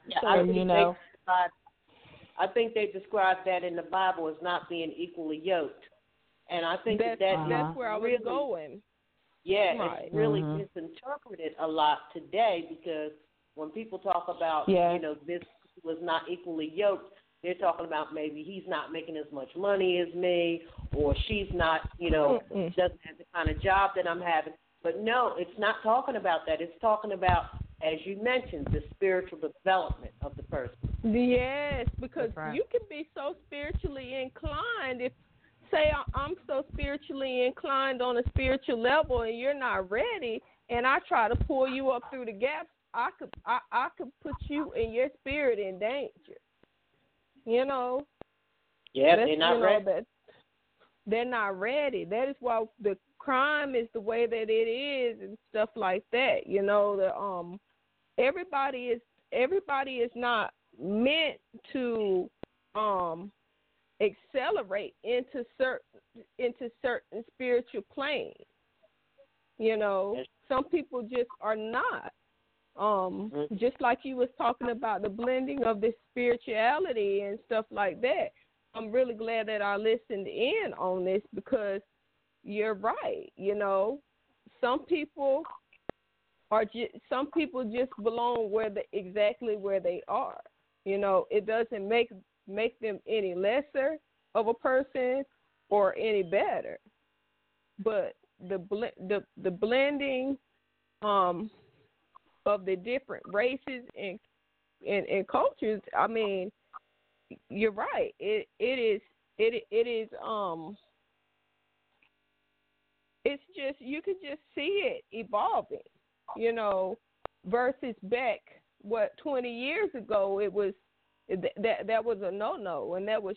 S3: I think they described that in the Bible as not being equally yoked, and I think that's
S5: where I was going.
S3: Yeah,
S5: right.
S3: It's really misinterpreted a lot today because when people talk about this was not equally yoked, they're talking about maybe he's not making as much money as me, or she's not, doesn't have the kind of job that I'm having. But no, it's not talking about that. It's talking about, as you mentioned, the spiritual development of the person.
S5: Yes, because you can be so spiritually inclined. If, say, I'm so spiritually inclined on a spiritual level and you're not ready, and I try to pull you up through the gaps, I could put you and your spirit in danger.
S3: Yeah, they're not ready.
S5: They're not ready. That is why the crime is the way that it is and stuff like that. Everybody is not meant to accelerate into certain spiritual planes. Some people just are not. Just like you was talking about the blending of the spirituality and stuff like that. I'm really glad that I listened in on this because you're right. Some people just belong exactly where they are. It doesn't make them any lesser of a person or any better. But the blending of the different races and cultures, I mean, you're right. It is it's just, you could just see it evolving, versus back 20 years ago it was that was a no, and that was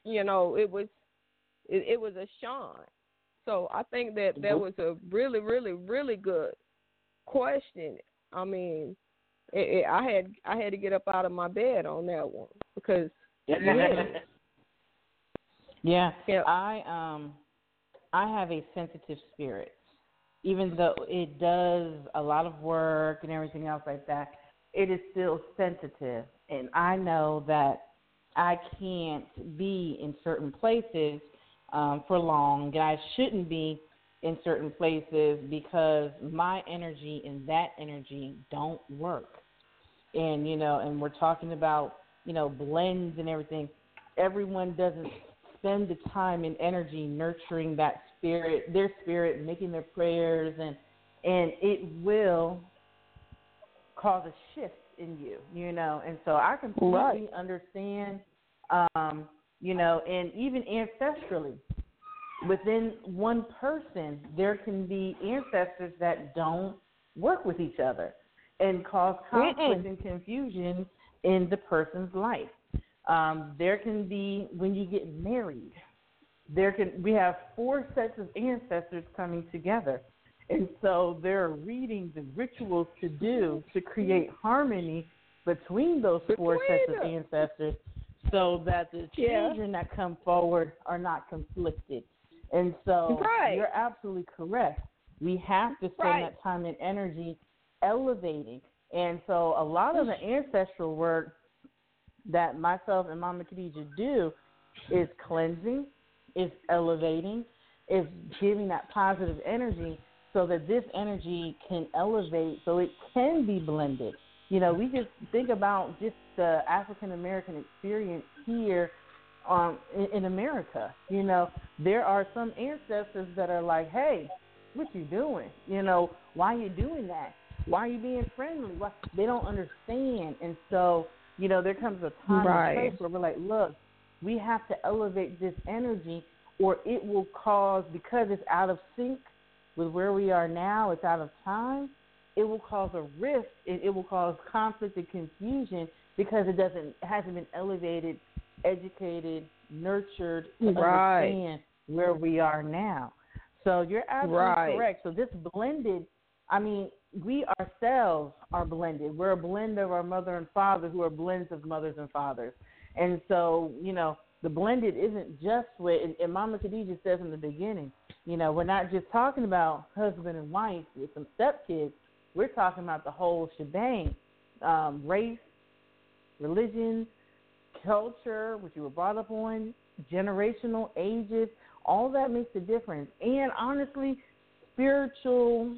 S5: it was a shine. So I think that was a really, really, really good question. I mean, I had to get up out of my bed on that one because
S2: I have a sensitive spirit. Even though it does a lot of work and everything else like that, it is still sensitive. And I know that I can't be in certain places for long, and I shouldn't be in certain places because my energy and that energy don't work. And, and we're talking about blends and everything, everyone doesn't spend the time and energy nurturing that spirit, their spirit, making their prayers, and it will cause a shift in you, And so I completely understand, and even ancestrally, within one person, there can be ancestors that don't work with each other and cause conflict and confusion in the person's life. There can be, when you get married, we have 4 sets of ancestors coming together. And so there are readings and rituals to do to create harmony between those 4 sets of ancestors so that the children that come forward are not conflicted. And so you're absolutely correct. We have to spend that time and energy elevating. And so a lot of the ancestral work that myself and Mama Khadijah do is cleansing, is elevating, is giving that positive energy so that this energy can elevate, so it can be blended. We just think about just the African American experience here in America. There are some ancestors that are like, hey, what you doing? Why you doing that? Why are you being friendly? Why? They don't understand. And so, there comes a time and place where we're like, look, we have to elevate this energy or it will cause, because it's out of sync with where we are now, it's out of time, it will cause a rift, it will cause conflict and confusion because it hasn't been elevated, educated, nurtured to understand where we are now. So you're absolutely correct. So this blended, we ourselves are blended. We're a blend of our mother and father who are blends of mothers and fathers. And so, the blended isn't just with, and Mama Khadijah says in the beginning, we're not just talking about husband and wife with some stepkids. We're talking about the whole shebang, race, religion, culture, which you were brought up on, generational ages, all that makes a difference. And honestly, spiritual,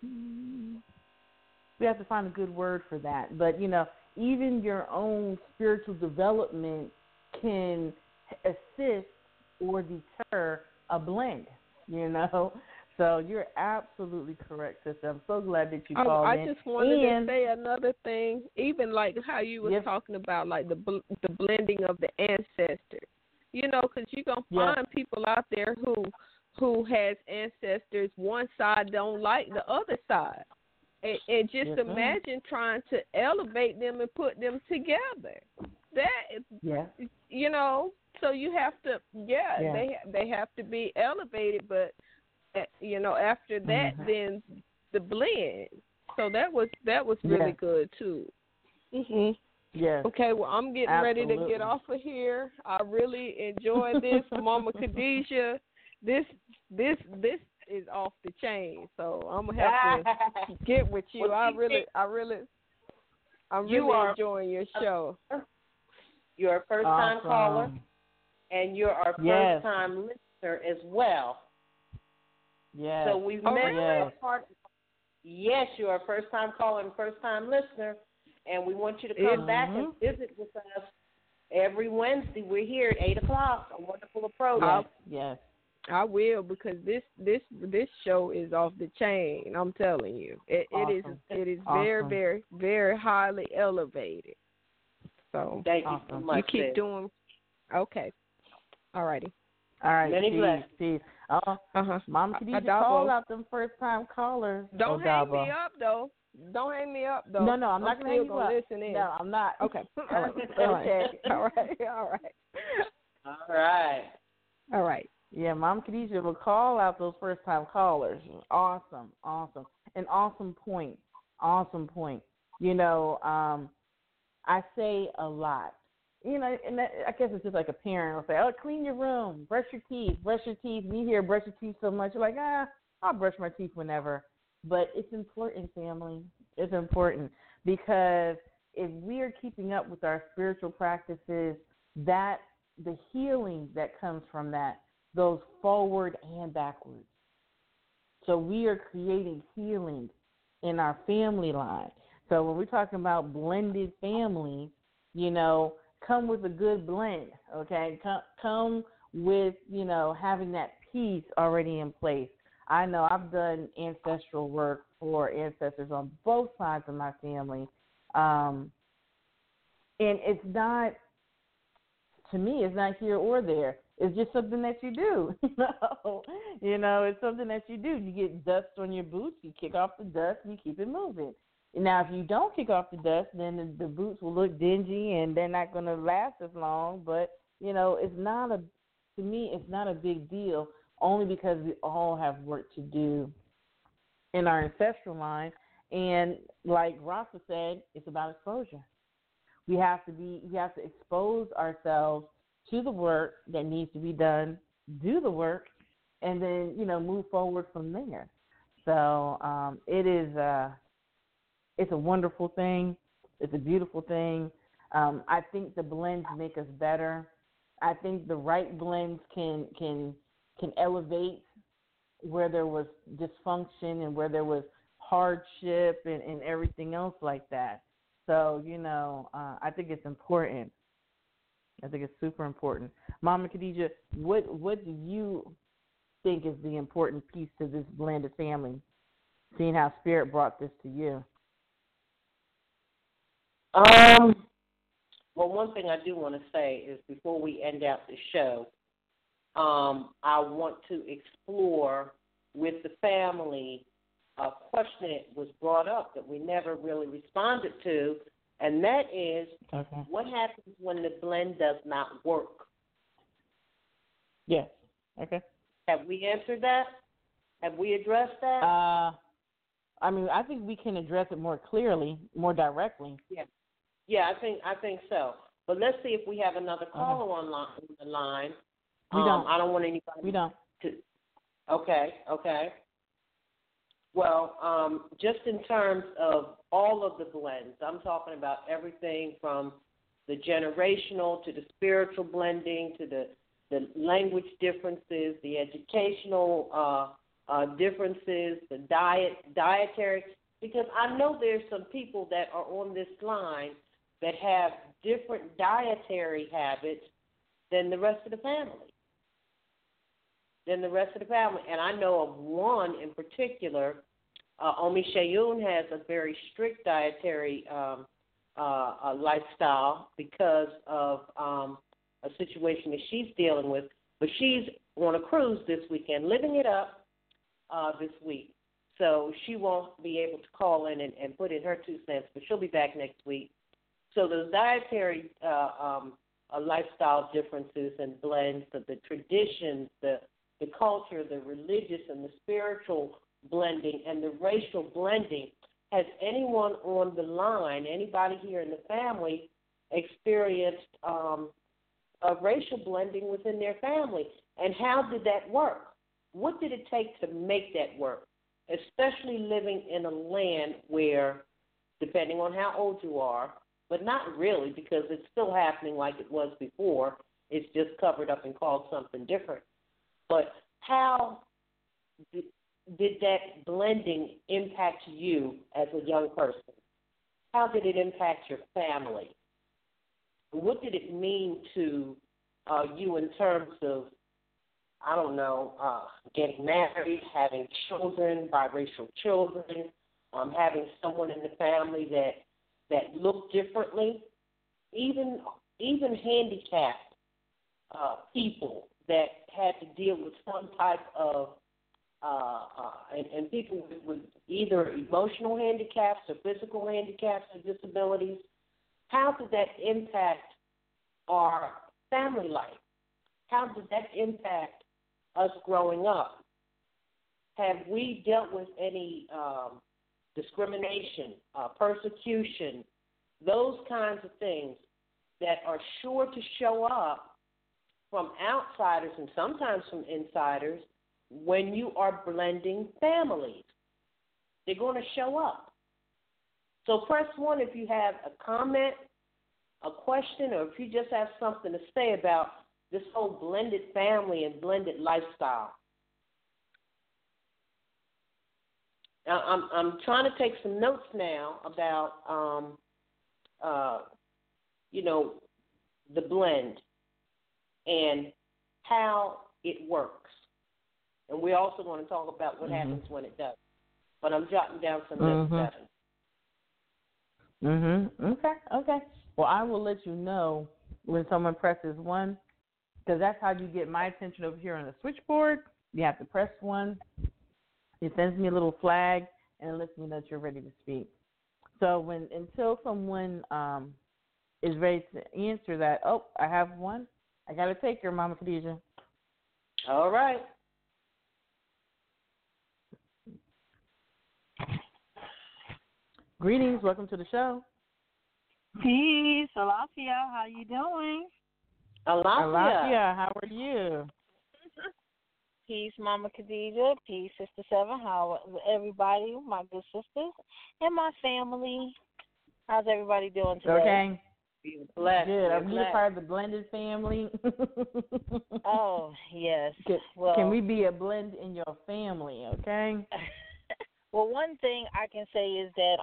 S2: we have to find a good word for that. But, even your own spiritual development can assist or deter a blend, So you're absolutely correct, sister. I'm so glad that you called in.
S5: I just wanted to say another thing, even like how you were talking about like the blending of the ancestors, because you're going to find people out there who has ancestors, one side don't like the other side. And just imagine trying to elevate them and put them together. That is, so you have to, they have to be elevated, but after that, then the blend. So that was really good too.
S2: Yes.
S5: Okay. Well, I'm getting ready to get off of here. I really enjoyed this, Mama Khadijah. This is off the chain. So I'm gonna have to get with you. I'm really enjoying your show.
S3: You're a first-time caller, and you're our first-time listener as well.
S2: Yes.
S3: So we've met part. Yes, you're a first-time caller and first-time listener, and we want you to come back and visit with us every Wednesday. We're here at 8 o'clock. A wonderful approach.
S2: Yes.
S5: I will, because this show is off the chain. I'm telling you, it is very, very, very highly elevated. So
S3: thank you so much.
S5: You keep doing. Okay. All righty.
S2: All right.
S3: Many blessings.
S2: Peace. Mama Khadijah, call out them first time callers.
S5: Don't hang me up though. No, I'm
S2: not gonna hang you up.
S5: Listen in.
S2: No, I'm not.
S5: Okay. All right. All right.
S2: Yeah, Mama Khadijah will call out those first time callers. Awesome. An awesome point. I say a lot. And I guess it's just like a parent will say, "Oh, clean your room, brush your teeth." And you hear brush your teeth so much, you're like, I'll brush my teeth whenever. But it's important, family. It's important because if we are keeping up with our spiritual practices, that the healing that comes from that goes forward and backwards. So we are creating healing in our family line. So when we're talking about blended families, come with a good blend, okay? Come with, having that peace already in place. I know I've done ancestral work for ancestors on both sides of my family. And it's not, to me, it's not here or there. It's just something that you do. It's something that you do. You get dust on your boots, you kick off the dust, and you keep it moving. Now, if you don't kick off the dust, then the boots will look dingy and they're not going to last as long. But, to me, it's not a big deal, only because we all have work to do in our ancestral line. And like Rasa said, it's about exposure. We have to expose ourselves to the work that needs to be done, do the work, and then, move forward from there. So it's a wonderful thing. It's a beautiful thing. I think the blends make us better. I think the right blends can elevate where there was dysfunction and where there was hardship and everything else like that. So, I think it's important. I think it's super important. Mama Khadija, what do you think is the important piece to this blended family, seeing how Spirit brought this to you?
S3: Well, one thing I do want to say is before we end out the show, I want to explore with the family a question that was brought up that we never really responded to, and that is, What happens when the blend does not work?
S2: Yes. Okay.
S3: Have we answered that? Have we addressed that?
S2: I think we can address it more clearly, more directly.
S3: Yeah, I think so. But let's see if we have another caller on the line.
S2: We don't.
S3: I don't want anybody.
S2: We don't.
S3: Okay. Well, just in terms of all of the blends, I'm talking about everything from the generational to the spiritual blending to the language differences, the educational differences, the dietary. Because I know there's some people that are on this line that have different dietary habits than the rest of the family. And I know of one in particular, Omi Shayun has a very strict dietary lifestyle because of a situation that she's dealing with. But she's on a cruise this weekend, living it up this week. So she won't be able to call in and put in her 2 cents, but she'll be back next week. So those dietary lifestyle differences and blends of the traditions, the culture, the religious and the spiritual blending, and the racial blending. Has anyone on the line, anybody here in the family, experienced a racial blending within their family? And how did that work? What did it take to make that work? Especially living in a land where, depending on how old you are, but not really, because it's still happening like it was before. It's just covered up and called something different. But how did that blending impact you as a young person? How did it impact your family? What did it mean to you in terms of, getting married, having children, biracial children, having someone in the family that looked differently, even handicapped people that had to deal with some type of and people with either emotional handicaps or physical handicaps or disabilities. How did that impact our family life? How did that impact us growing up? Have we dealt with any discrimination, persecution, those kinds of things that are sure to show up from outsiders and sometimes from insiders when you are blending families? They're going to show up. So press 1 if you have a comment, a question, or if you just have something to say about this whole blended family and blended lifestyle. Now, I'm trying to take some notes now about, the blend and how it works. And we're also going to talk about what happens when it does. But I'm jotting down some number 7.
S2: Okay. Well, I will let you know when someone presses 1, because that's how you get my attention over here on the switchboard. You have to press 1. It sends me a little flag, and it lets me know that you're ready to speak. So until someone is ready to answer that, I have 1, I got to take her, Mama Khadijah.
S3: All right.
S2: Greetings. Welcome to the show.
S6: Peace. Alafia, how you doing?
S2: Alafia, how are you?
S6: Peace, Mama Khadijah. Peace, Sister Seven. How everybody, my good sisters, and my family. How's everybody doing today?
S2: Okay.
S3: Blessed.
S2: Good. Are we a part of the blended family?
S6: Oh, yes.
S2: Can we be a blend in your family, okay?
S6: Well, one thing I can say is that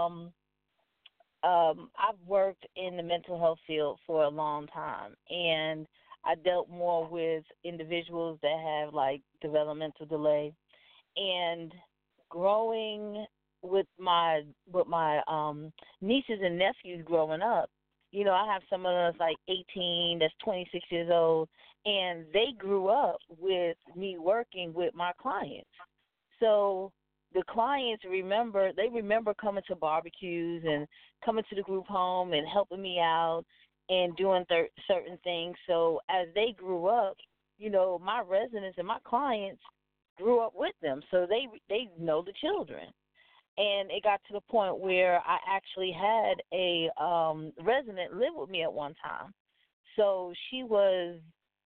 S6: I've worked in the mental health field for a long time, and I dealt more with individuals that have like developmental delay, and growing with my nieces and nephews growing up. You know, I have some of us like 18, that's 26 years old, and they grew up with me working with my clients. So the clients remember coming to barbecues and coming to the group home and helping me out and doing certain things. So as they grew up, you know, my residents and my clients grew up with them, so they know the children. And it got to the point where I actually had a resident live with me at one time. So she was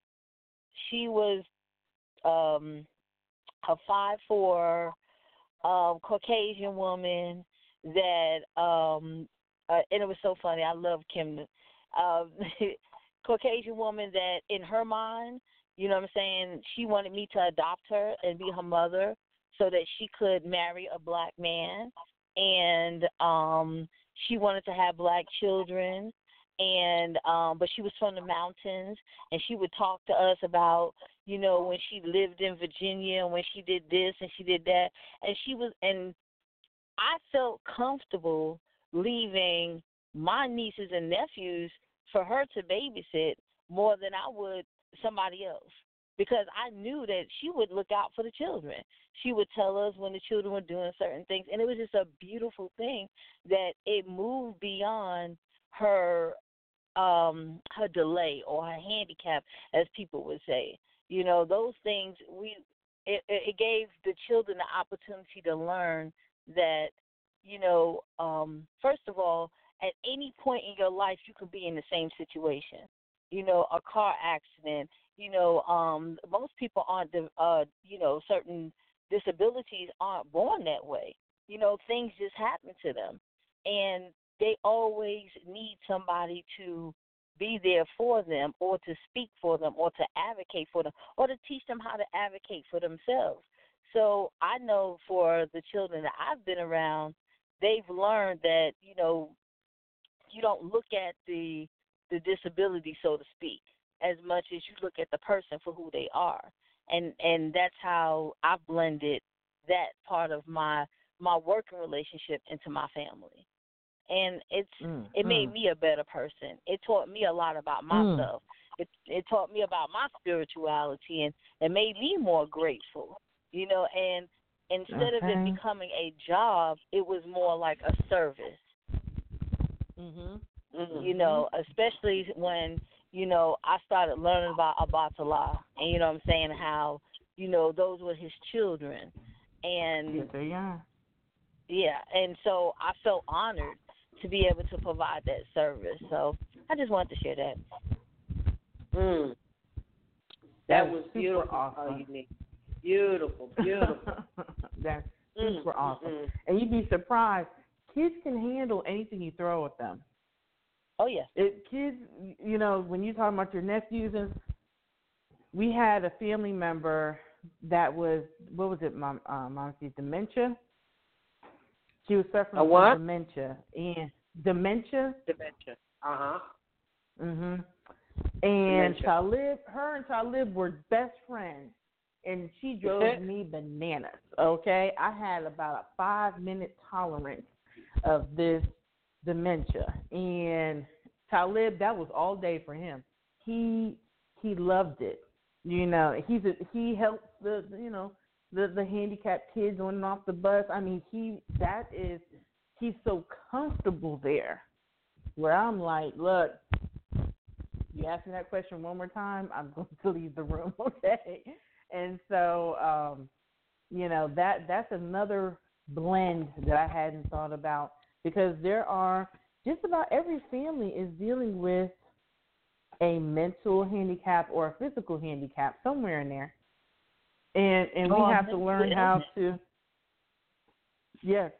S6: a 5'4" Caucasian woman that and it was so funny. I love Kim. Caucasian woman that in her mind, you know what I'm saying, she wanted me to adopt her and be her mother so that she could marry a black man, and she wanted to have black children, and but she was from the mountains, and she would talk to us about, you know, when she lived in Virginia and when she did this and she did that, and I felt comfortable leaving my nieces and nephews for her to babysit more than I would somebody else, because I knew that she would look out for the children. She would tell us when the children were doing certain things, and it was just a beautiful thing that it moved beyond her delay or her handicap, as people would say. You know, those things, it gave the children the opportunity to learn that, you know, first of all, at any point in your life, you could be in the same situation. You know, a car accident. You know, most people aren't, you know, certain disabilities aren't born that way. You know, things just happen to them, and they always need somebody to be there for them, or to speak for them, or to advocate for them, or to teach them how to advocate for themselves. So I know for the children that I've been around, they've learned that, you know, you don't look at the disability, so to speak, as much as you look at the person for who they are. And that's how I've blended that part of my working relationship into my family. And it made me a better person. It taught me a lot about myself. It taught me about my spirituality, and it made me more grateful. You know, and instead of it becoming a job, it was more like a service. You know, especially when, you know, I started learning about Abatala, and, you know what I'm saying, how, you know, those were his children. And
S2: yes, they are.
S6: Yeah, and so I felt honored to be able to provide that service. So I just wanted to share that.
S3: That was
S2: super
S3: beautiful.
S2: awesome.
S3: Beautiful.
S2: That's super awesome. And you'd be surprised. Kids can handle anything you throw at them.
S6: Oh, yes.
S2: Kids, you know, when you're talking about your nephews, and we had a family member that was, what was it, Mom, dementia? She was suffering from dementia. And dementia?
S3: Dementia.
S2: And her and Talib were best friends, and she drove me bananas, okay? I had about a 5-minute tolerance of this dementia, and Talib, that was all day for him. He loved it. You know, he helps the handicapped kids on and off the bus. I mean, he's so comfortable there, where I'm like, look, you ask me that question one more time, I'm going to leave the room, okay? And so, that's another blend that I hadn't thought about, because there are just about every family is dealing with a mental handicap or a physical handicap somewhere in there. And we have to learn how to, yes.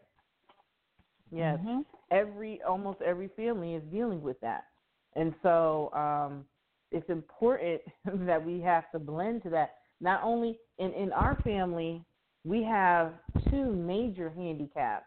S2: Mm-hmm. Almost every family is dealing with that. And so it's important that we have to blend to that. Not only in our family, we have 2 major handicaps.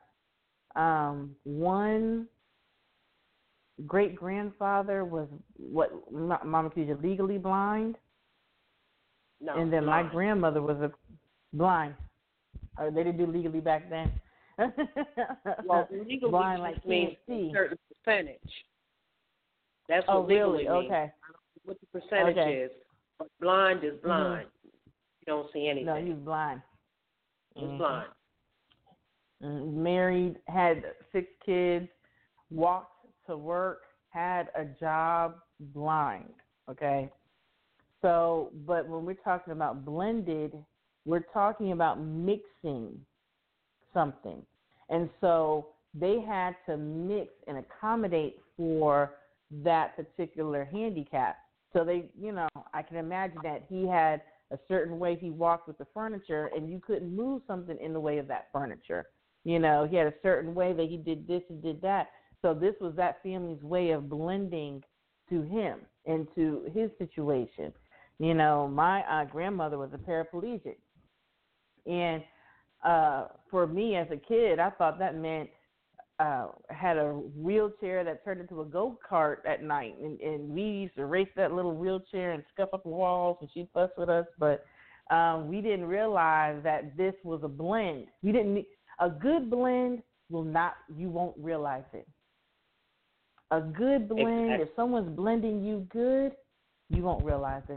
S2: One great-grandfather was Mama Keisha, legally blind.
S3: No,
S2: and then
S3: blind.
S2: My grandmother was a blind. They didn't do legally back then.
S3: Well, legally
S2: blind like
S3: means a certain percentage. That's what
S2: really?
S3: legally means.
S2: Okay.
S3: What the percentage is. But blind is blind.
S2: Mm-hmm.
S3: You don't see anything.
S2: No, he's blind.
S3: He's blind.
S2: Married, had 6 kids, walked to work, had a job, blind. Okay. So, but when we're talking about blended, we're talking about mixing something. And so they had to mix and accommodate for that particular handicap. So they, I can imagine that he had a certain way he walked with the furniture, and you couldn't move something in the way of that furniture. He had a certain way that he did this and did that. So this was that family's way of blending to him and to his situation. My grandmother was a paraplegic. And for me as a kid, I thought that meant had a wheelchair that turned into a go-kart at night. And we used to race that little wheelchair and scuff up the walls, and she'd fuss with us. But we didn't realize that this was a blend. A good blend you won't realize it. A good blend,
S3: exactly.
S2: If someone's blending you good, you won't realize it.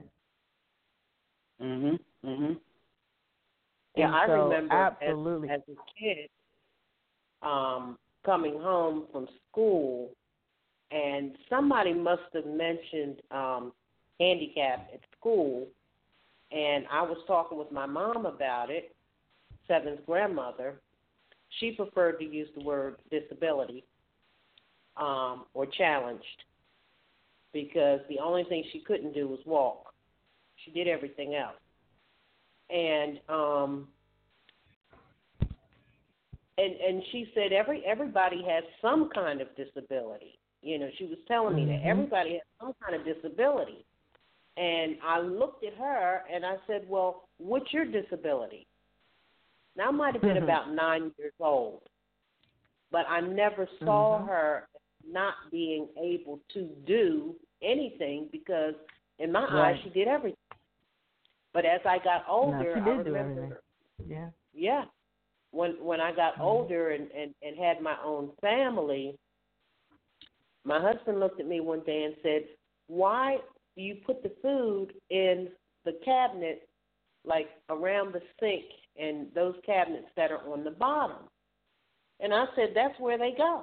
S3: Yeah, I remember
S2: absolutely.
S3: As a kid coming home from school, and somebody must have mentioned handicap at school, and I was talking with my mom about it, Seven's grandmother. She preferred to use the word disability or challenged, because the only thing she couldn't do was walk. She did everything else. And she said everybody has some kind of disability. She was telling me that everybody has some kind of disability. And I looked at her and I said, well, what's your disability? Now, I might have been about 9 years old, but I never saw her not being able to do anything, because in my eyes she did everything. But as I got older,
S2: I remember,
S3: do everything.
S2: Yeah.
S3: Yeah. When I got older and had my own family, my husband looked at me one day and said, why do you put the food in the cabinet, like around the sink and those cabinets that are on the bottom? And I said, that's where they go.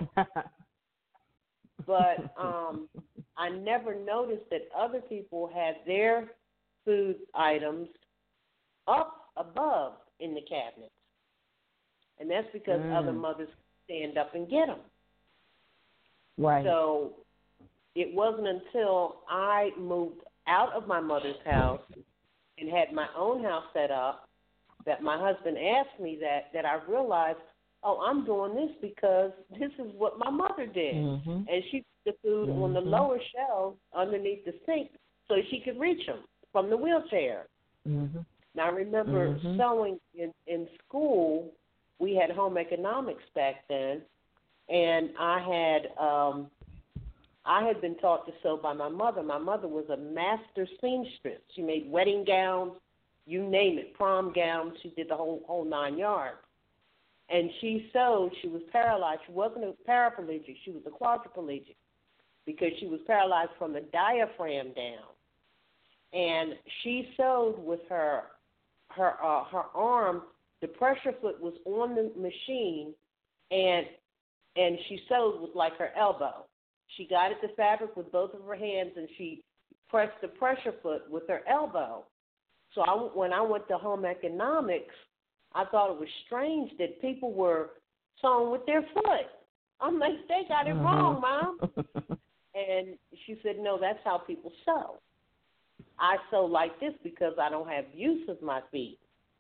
S3: But I never noticed that other people had their food items up above in the cabinets. And that's because other mothers stand up and get them.
S2: Right.
S3: So it wasn't until I moved out of my mother's house and had my own house set up that my husband asked me that I realized, I'm doing this because this is what my mother did. And she put the food on the lower shelves underneath the sink so she could reach them from the wheelchair. Now, I remember sewing in school. We had home economics back then, and I had I had been taught to sew by my mother. My mother was a master seamstress. She made wedding gowns, you name it, prom gowns. She did the whole 9 yards. And she sewed. She was paralyzed. She wasn't a paraplegic. She was a quadriplegic because she was paralyzed from the diaphragm down. And she sewed with her arm. The pressure foot was on the machine, and she sewed with like her elbow. She guided the fabric with both of her hands, and she pressed the pressure foot with her elbow. So when I went to home economics, I thought it was strange that people were sewing with their foot. I'm like, they got it wrong, Mom. And she said, no, that's how people sew. I sew like this because I don't have use of my feet.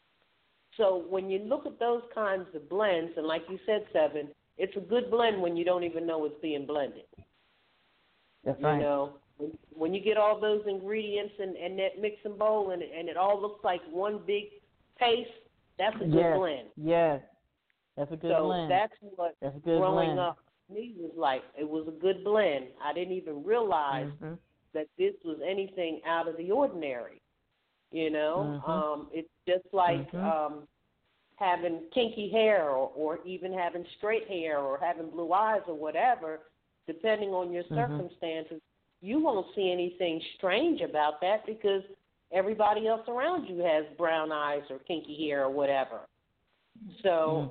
S3: So when you look at those kinds of blends, and like you said, Seven, it's a good blend when you don't even know it's being blended.
S2: That's right.
S3: You know, when you get all those ingredients and that mix and bowl and it all looks like one big paste, that's a good blend.
S2: Yes, that's a good blend.
S3: So that's what growing up for me was like. It was a good blend. I didn't even realize that this was anything out of the ordinary. You know, it's just like having kinky hair or even having straight hair or having blue eyes or whatever, depending on your circumstances. You won't see anything strange about that because everybody else around you has brown eyes or kinky hair or whatever. So,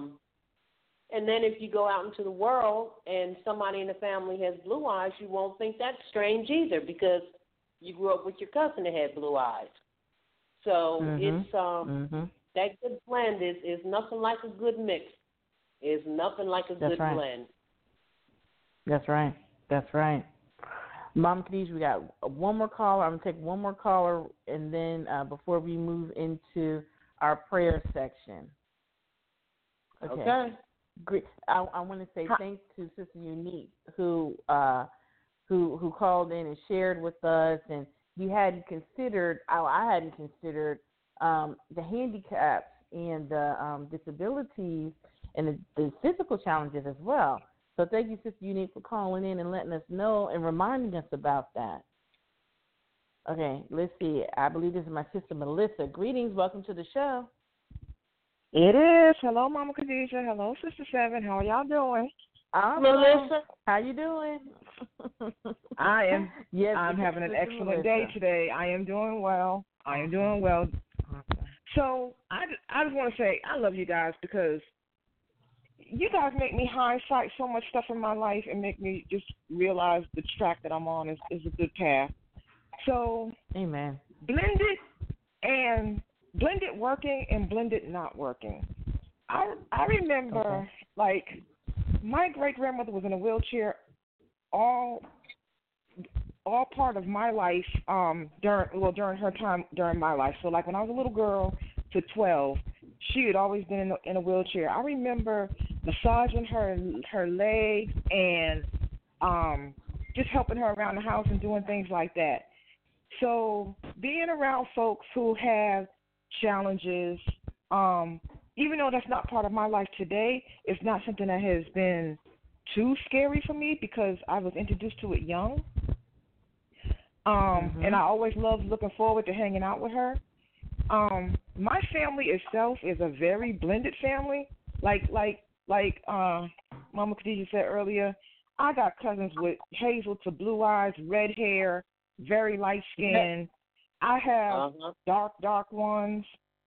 S3: and then if you go out into the world and somebody in the family has blue eyes, you won't think that's strange either because you grew up with your cousin that had blue eyes. So it's that good blend is nothing like a good mix. Is nothing like a good blend.
S2: That's right. That's right. Mom Khadijah, we got one more caller. I'm going to take one more caller, and then before we move into our prayer section.
S3: Okay.
S2: Great. I want to say thanks to Sister Unique who called in and shared with us, and we hadn't considered. I hadn't considered the handicaps and the disabilities and the physical challenges as well. So thank you, Sister Unique, for calling in and letting us know and reminding us about that. Okay, let's see. I believe this is my sister Melissa. Greetings. Welcome to the show.
S7: It is. Hello, Mama Khadijah. Hello, Sister Seven. How are y'all doing?
S2: Melissa. How you doing?
S7: I am.
S2: Yes,
S7: I'm having an excellent day today. I am doing well. So I just want to say I love you guys because you guys make me hindsight so much stuff in my life and make me just realize the track that I'm on is a good path. So,
S2: amen.
S7: Blended working and blended not working. I remember like my great grandmother was in a wheelchair all part of my life during her time during my life. So like when I was a little girl to 12, she had always been in a wheelchair. I remember massaging her legs and just helping her around the house and doing things like that. So being around folks who have challenges, even though that's not part of my life today, it's not something that has been too scary for me because I was introduced to it young. And I always loved looking forward to hanging out with her. My family itself is a very blended family. Like Mama Khadijah said earlier, I got cousins with hazel to blue eyes, red hair, very light skin. I have dark ones.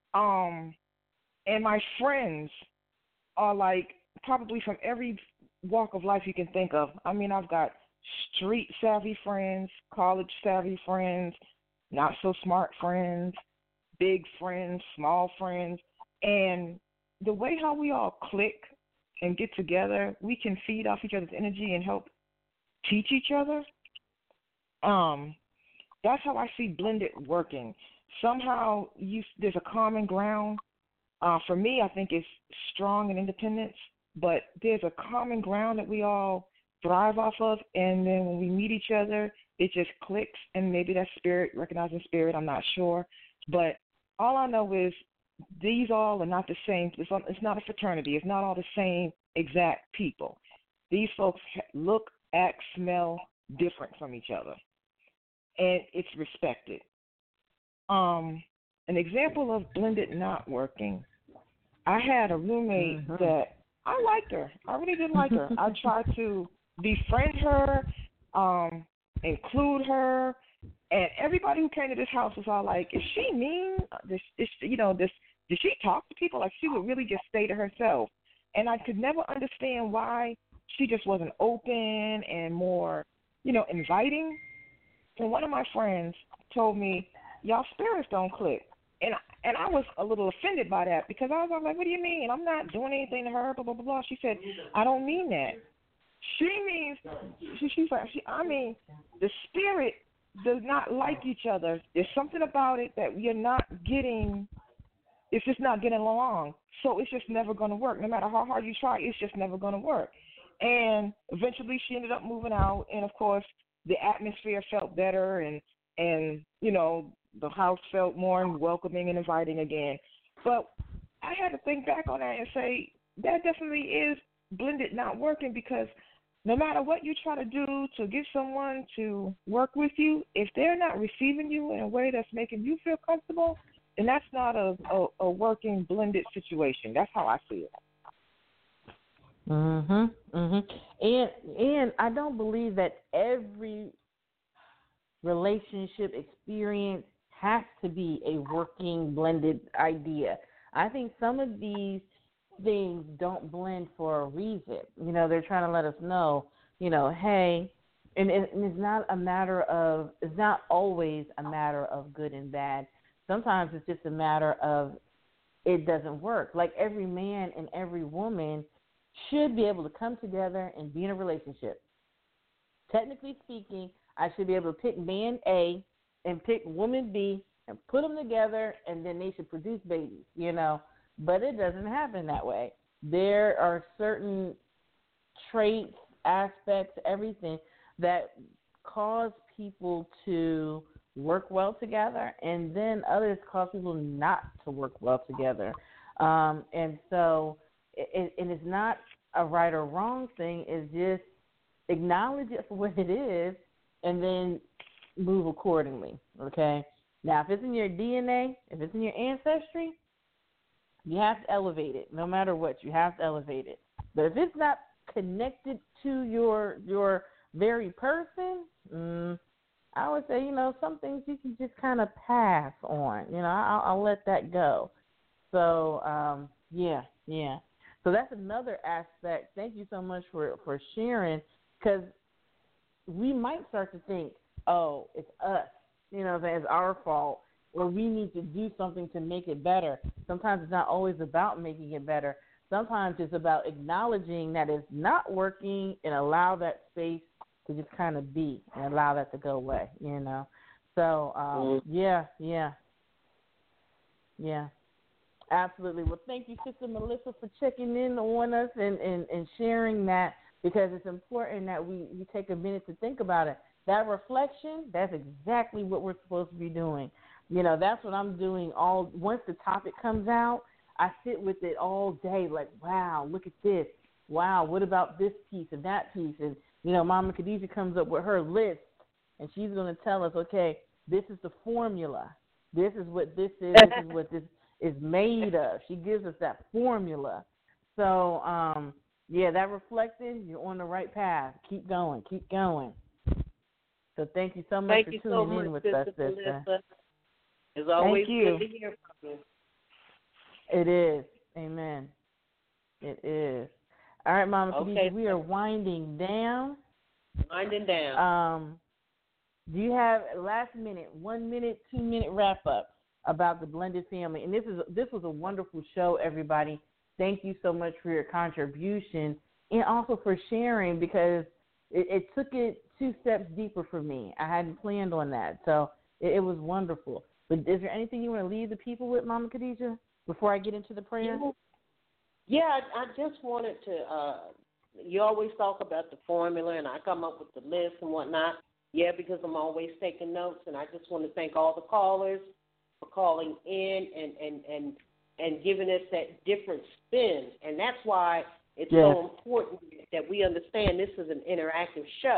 S7: And my friends are like probably from every walk of life you can think of. I mean, I've got street savvy friends, college savvy friends, not so smart friends, big friends, small friends, and the way how we all click and get together, we can feed off each other's energy and help teach each other. That's how I see blended working. Somehow there's a common ground. For me, I think it's strong and independence, but there's a common ground that we all thrive off of, and then when we meet each other, it just clicks, and maybe that's spirit, recognizing spirit, I'm not sure. But all I know is these all are not the same. It's not a fraternity. It's not all the same exact people. These folks look, act, smell, different from each other, and it's respected. An example of blended not working. I had a roommate that I liked her. I really did like her. I tried to befriend her, include her, and everybody who came to this house was all like, "Is she mean? Did she talk to people?" Like she would really just stay to herself, and I could never understand why she just wasn't open and more, inviting. And one of my friends told me, "Y'all spirits don't click," and I was a little offended by that because I was like, "What do you mean? I'm not doing anything to her." Blah blah blah blah. She said, "I don't mean that. She means I mean the spirit does not like each other. There's something about it that you're not getting. It's just not getting along. So it's just never going to work. No matter how hard you try, it's just never going to work." And eventually she ended up moving out, and of course the atmosphere felt better, and the house felt more welcoming and inviting again. But I had to think back on that and say that definitely is blended not working, because no matter what you try to do to get someone to work with you, if they're not receiving you in a way that's making you feel comfortable, then that's not a working blended situation. That's how I see it.
S2: And I don't believe that every relationship experience has to be a working blended idea. I think some of these things don't blend for a reason. They're trying to let us know, hey, and it's not always a matter of good and bad. Sometimes it's just a matter of it doesn't work. Like every man and every woman should be able to come together and be in a relationship. Technically speaking, I should be able to pick man A and pick woman B and put them together, and then they should produce babies, But it doesn't happen that way. There are certain traits, aspects, everything that cause people to work well together, and then others cause people not to work well together. And so it's not a right or wrong thing. It's just acknowledge it for what it is and then move accordingly, okay? Now, if it's in your DNA, if it's in your ancestry, you have to elevate it. No matter what, you have to elevate it. But if it's not connected to your very person, I would say, some things you can just kind of pass on. I'll let that go. So, yeah. So that's another aspect. Thank you so much for sharing, because we might start to think, oh, it's us, it's our fault, or we need to do something to make it better. Sometimes it's not always about making it better. Sometimes it's about acknowledging that it's not working and allow that space to just kind of be and allow that to go away, So, yeah. Absolutely. Well, thank you, Sister Melissa, for checking in on us and sharing that, because it's important that we take a minute to think about it. That reflection, that's exactly what we're supposed to be doing. That's what I'm doing once the topic comes out, I sit with it all day, like, wow, look at this. Wow, what about this piece and that piece? And, Mama Khadijah comes up with her list, and she's going to tell us, okay, this is the formula. This is what this is. This is what this is made of. She gives us that formula. So, that reflecting, you're on the right path. Keep going. So thank you so much for tuning in with us, Sister.
S3: Melissa. It's always
S2: good
S3: to hear from you.
S2: It is. Amen. It is. All right, Mama Khadijah, we are winding down. Do you have last minute, 1 minute, 2 minute wrap up about the blended family? And this was a wonderful show, everybody. Thank you so much for your contribution and also for sharing, because it took it 2 steps deeper for me. I hadn't planned on that, so it was wonderful. But is there anything you want to leave the people with, Mama Khadijah, before I get into the prayer?
S3: Yeah, I just wanted to, you always talk about the formula, and I come up with the list and whatnot. Yeah, because I'm always taking notes, and I just want to thank all the callers for calling in and giving us that different spin. And that's why it's so important that we understand this is an interactive show.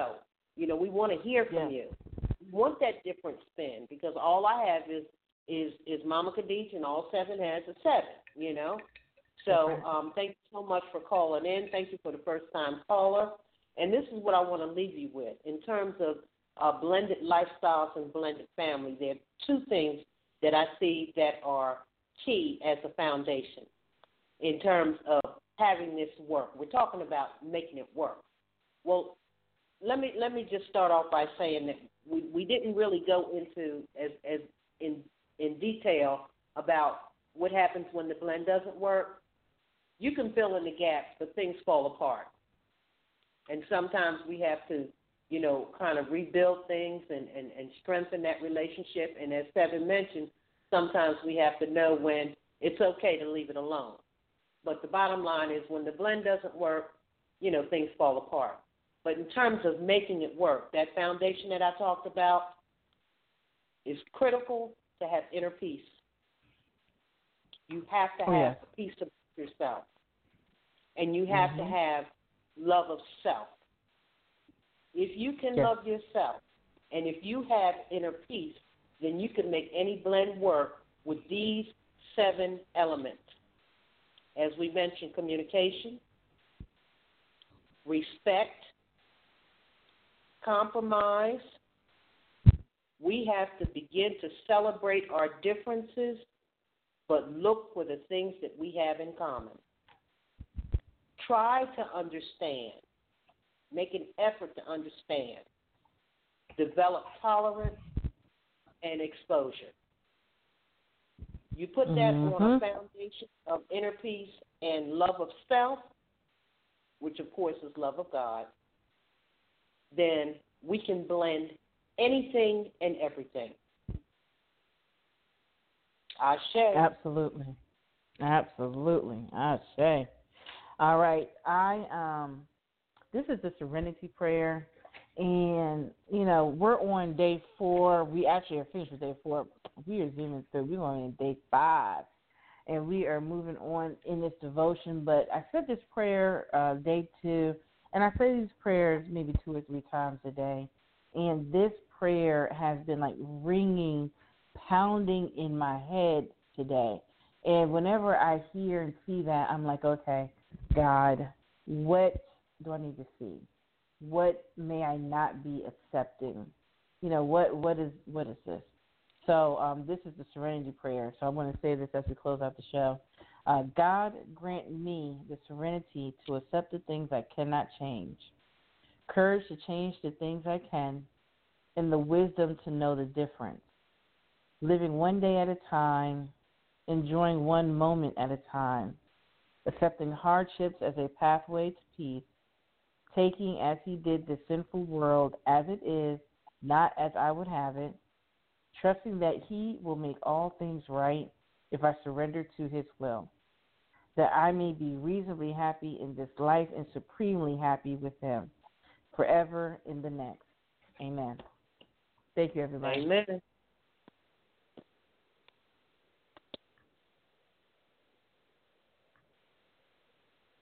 S3: We want to hear from you. We want that different spin, because all I have is Mama Khadijah, and all 7 has a 7, So thank you so much for calling in. Thank you for the first-time caller. And this is what I want to leave you with. In terms of blended lifestyles and blended family, there are 2 things that I see that are key as a foundation in terms of having this work. We're talking about making it work. Well, let me just start off by saying that we didn't really go into as in detail about what happens when the blend doesn't work. You can fill in the gaps, but things fall apart. And sometimes we have to, kind of rebuild things and strengthen that relationship. And as Seven mentioned, sometimes we have to know when it's okay to leave it alone. But the bottom line is when the blend doesn't work, things fall apart. But in terms of making it work, that foundation that I talked about is critical to have inner peace. You have to have peace of yourself. And you have to have love of self. If you can love yourself, and if you have inner peace, then you can make any blend work with these 7 elements. As we mentioned, communication, respect, compromise. We have to begin to celebrate our differences, but look for the things that we have in common. Try to understand. Make an effort to understand. Develop tolerance and exposure. You put that on a foundation of inner peace and love of self, which of course is love of God, then we can blend anything and everything. Ashe.
S2: Absolutely. Ashe. All right. This is the Serenity Prayer, and, we're on day 4. We actually are finished with day 4. We are zooming through. We're on day 5, and we are moving on in this devotion. But I said this prayer day 2, and I say these prayers maybe 2 or 3 times a day, and this prayer has been like ringing, pounding in my head today. And whenever I hear and see that, I'm like, okay, God, what do I need to see? What may I not be accepting? What is this? So this is the Serenity Prayer. So I want to say this as we close out the show. God, grant me the serenity to accept the things I cannot change, courage to change the things I can, and the wisdom to know the difference. Living one day at a time, enjoying one moment at a time, accepting hardships as a pathway to peace, taking as he did the sinful world as it is, not as I would have it, trusting that he will make all things right if I surrender to his will, that I may be reasonably happy in this life and supremely happy with him, forever in the next. Amen. Thank you, everybody.
S3: Amen.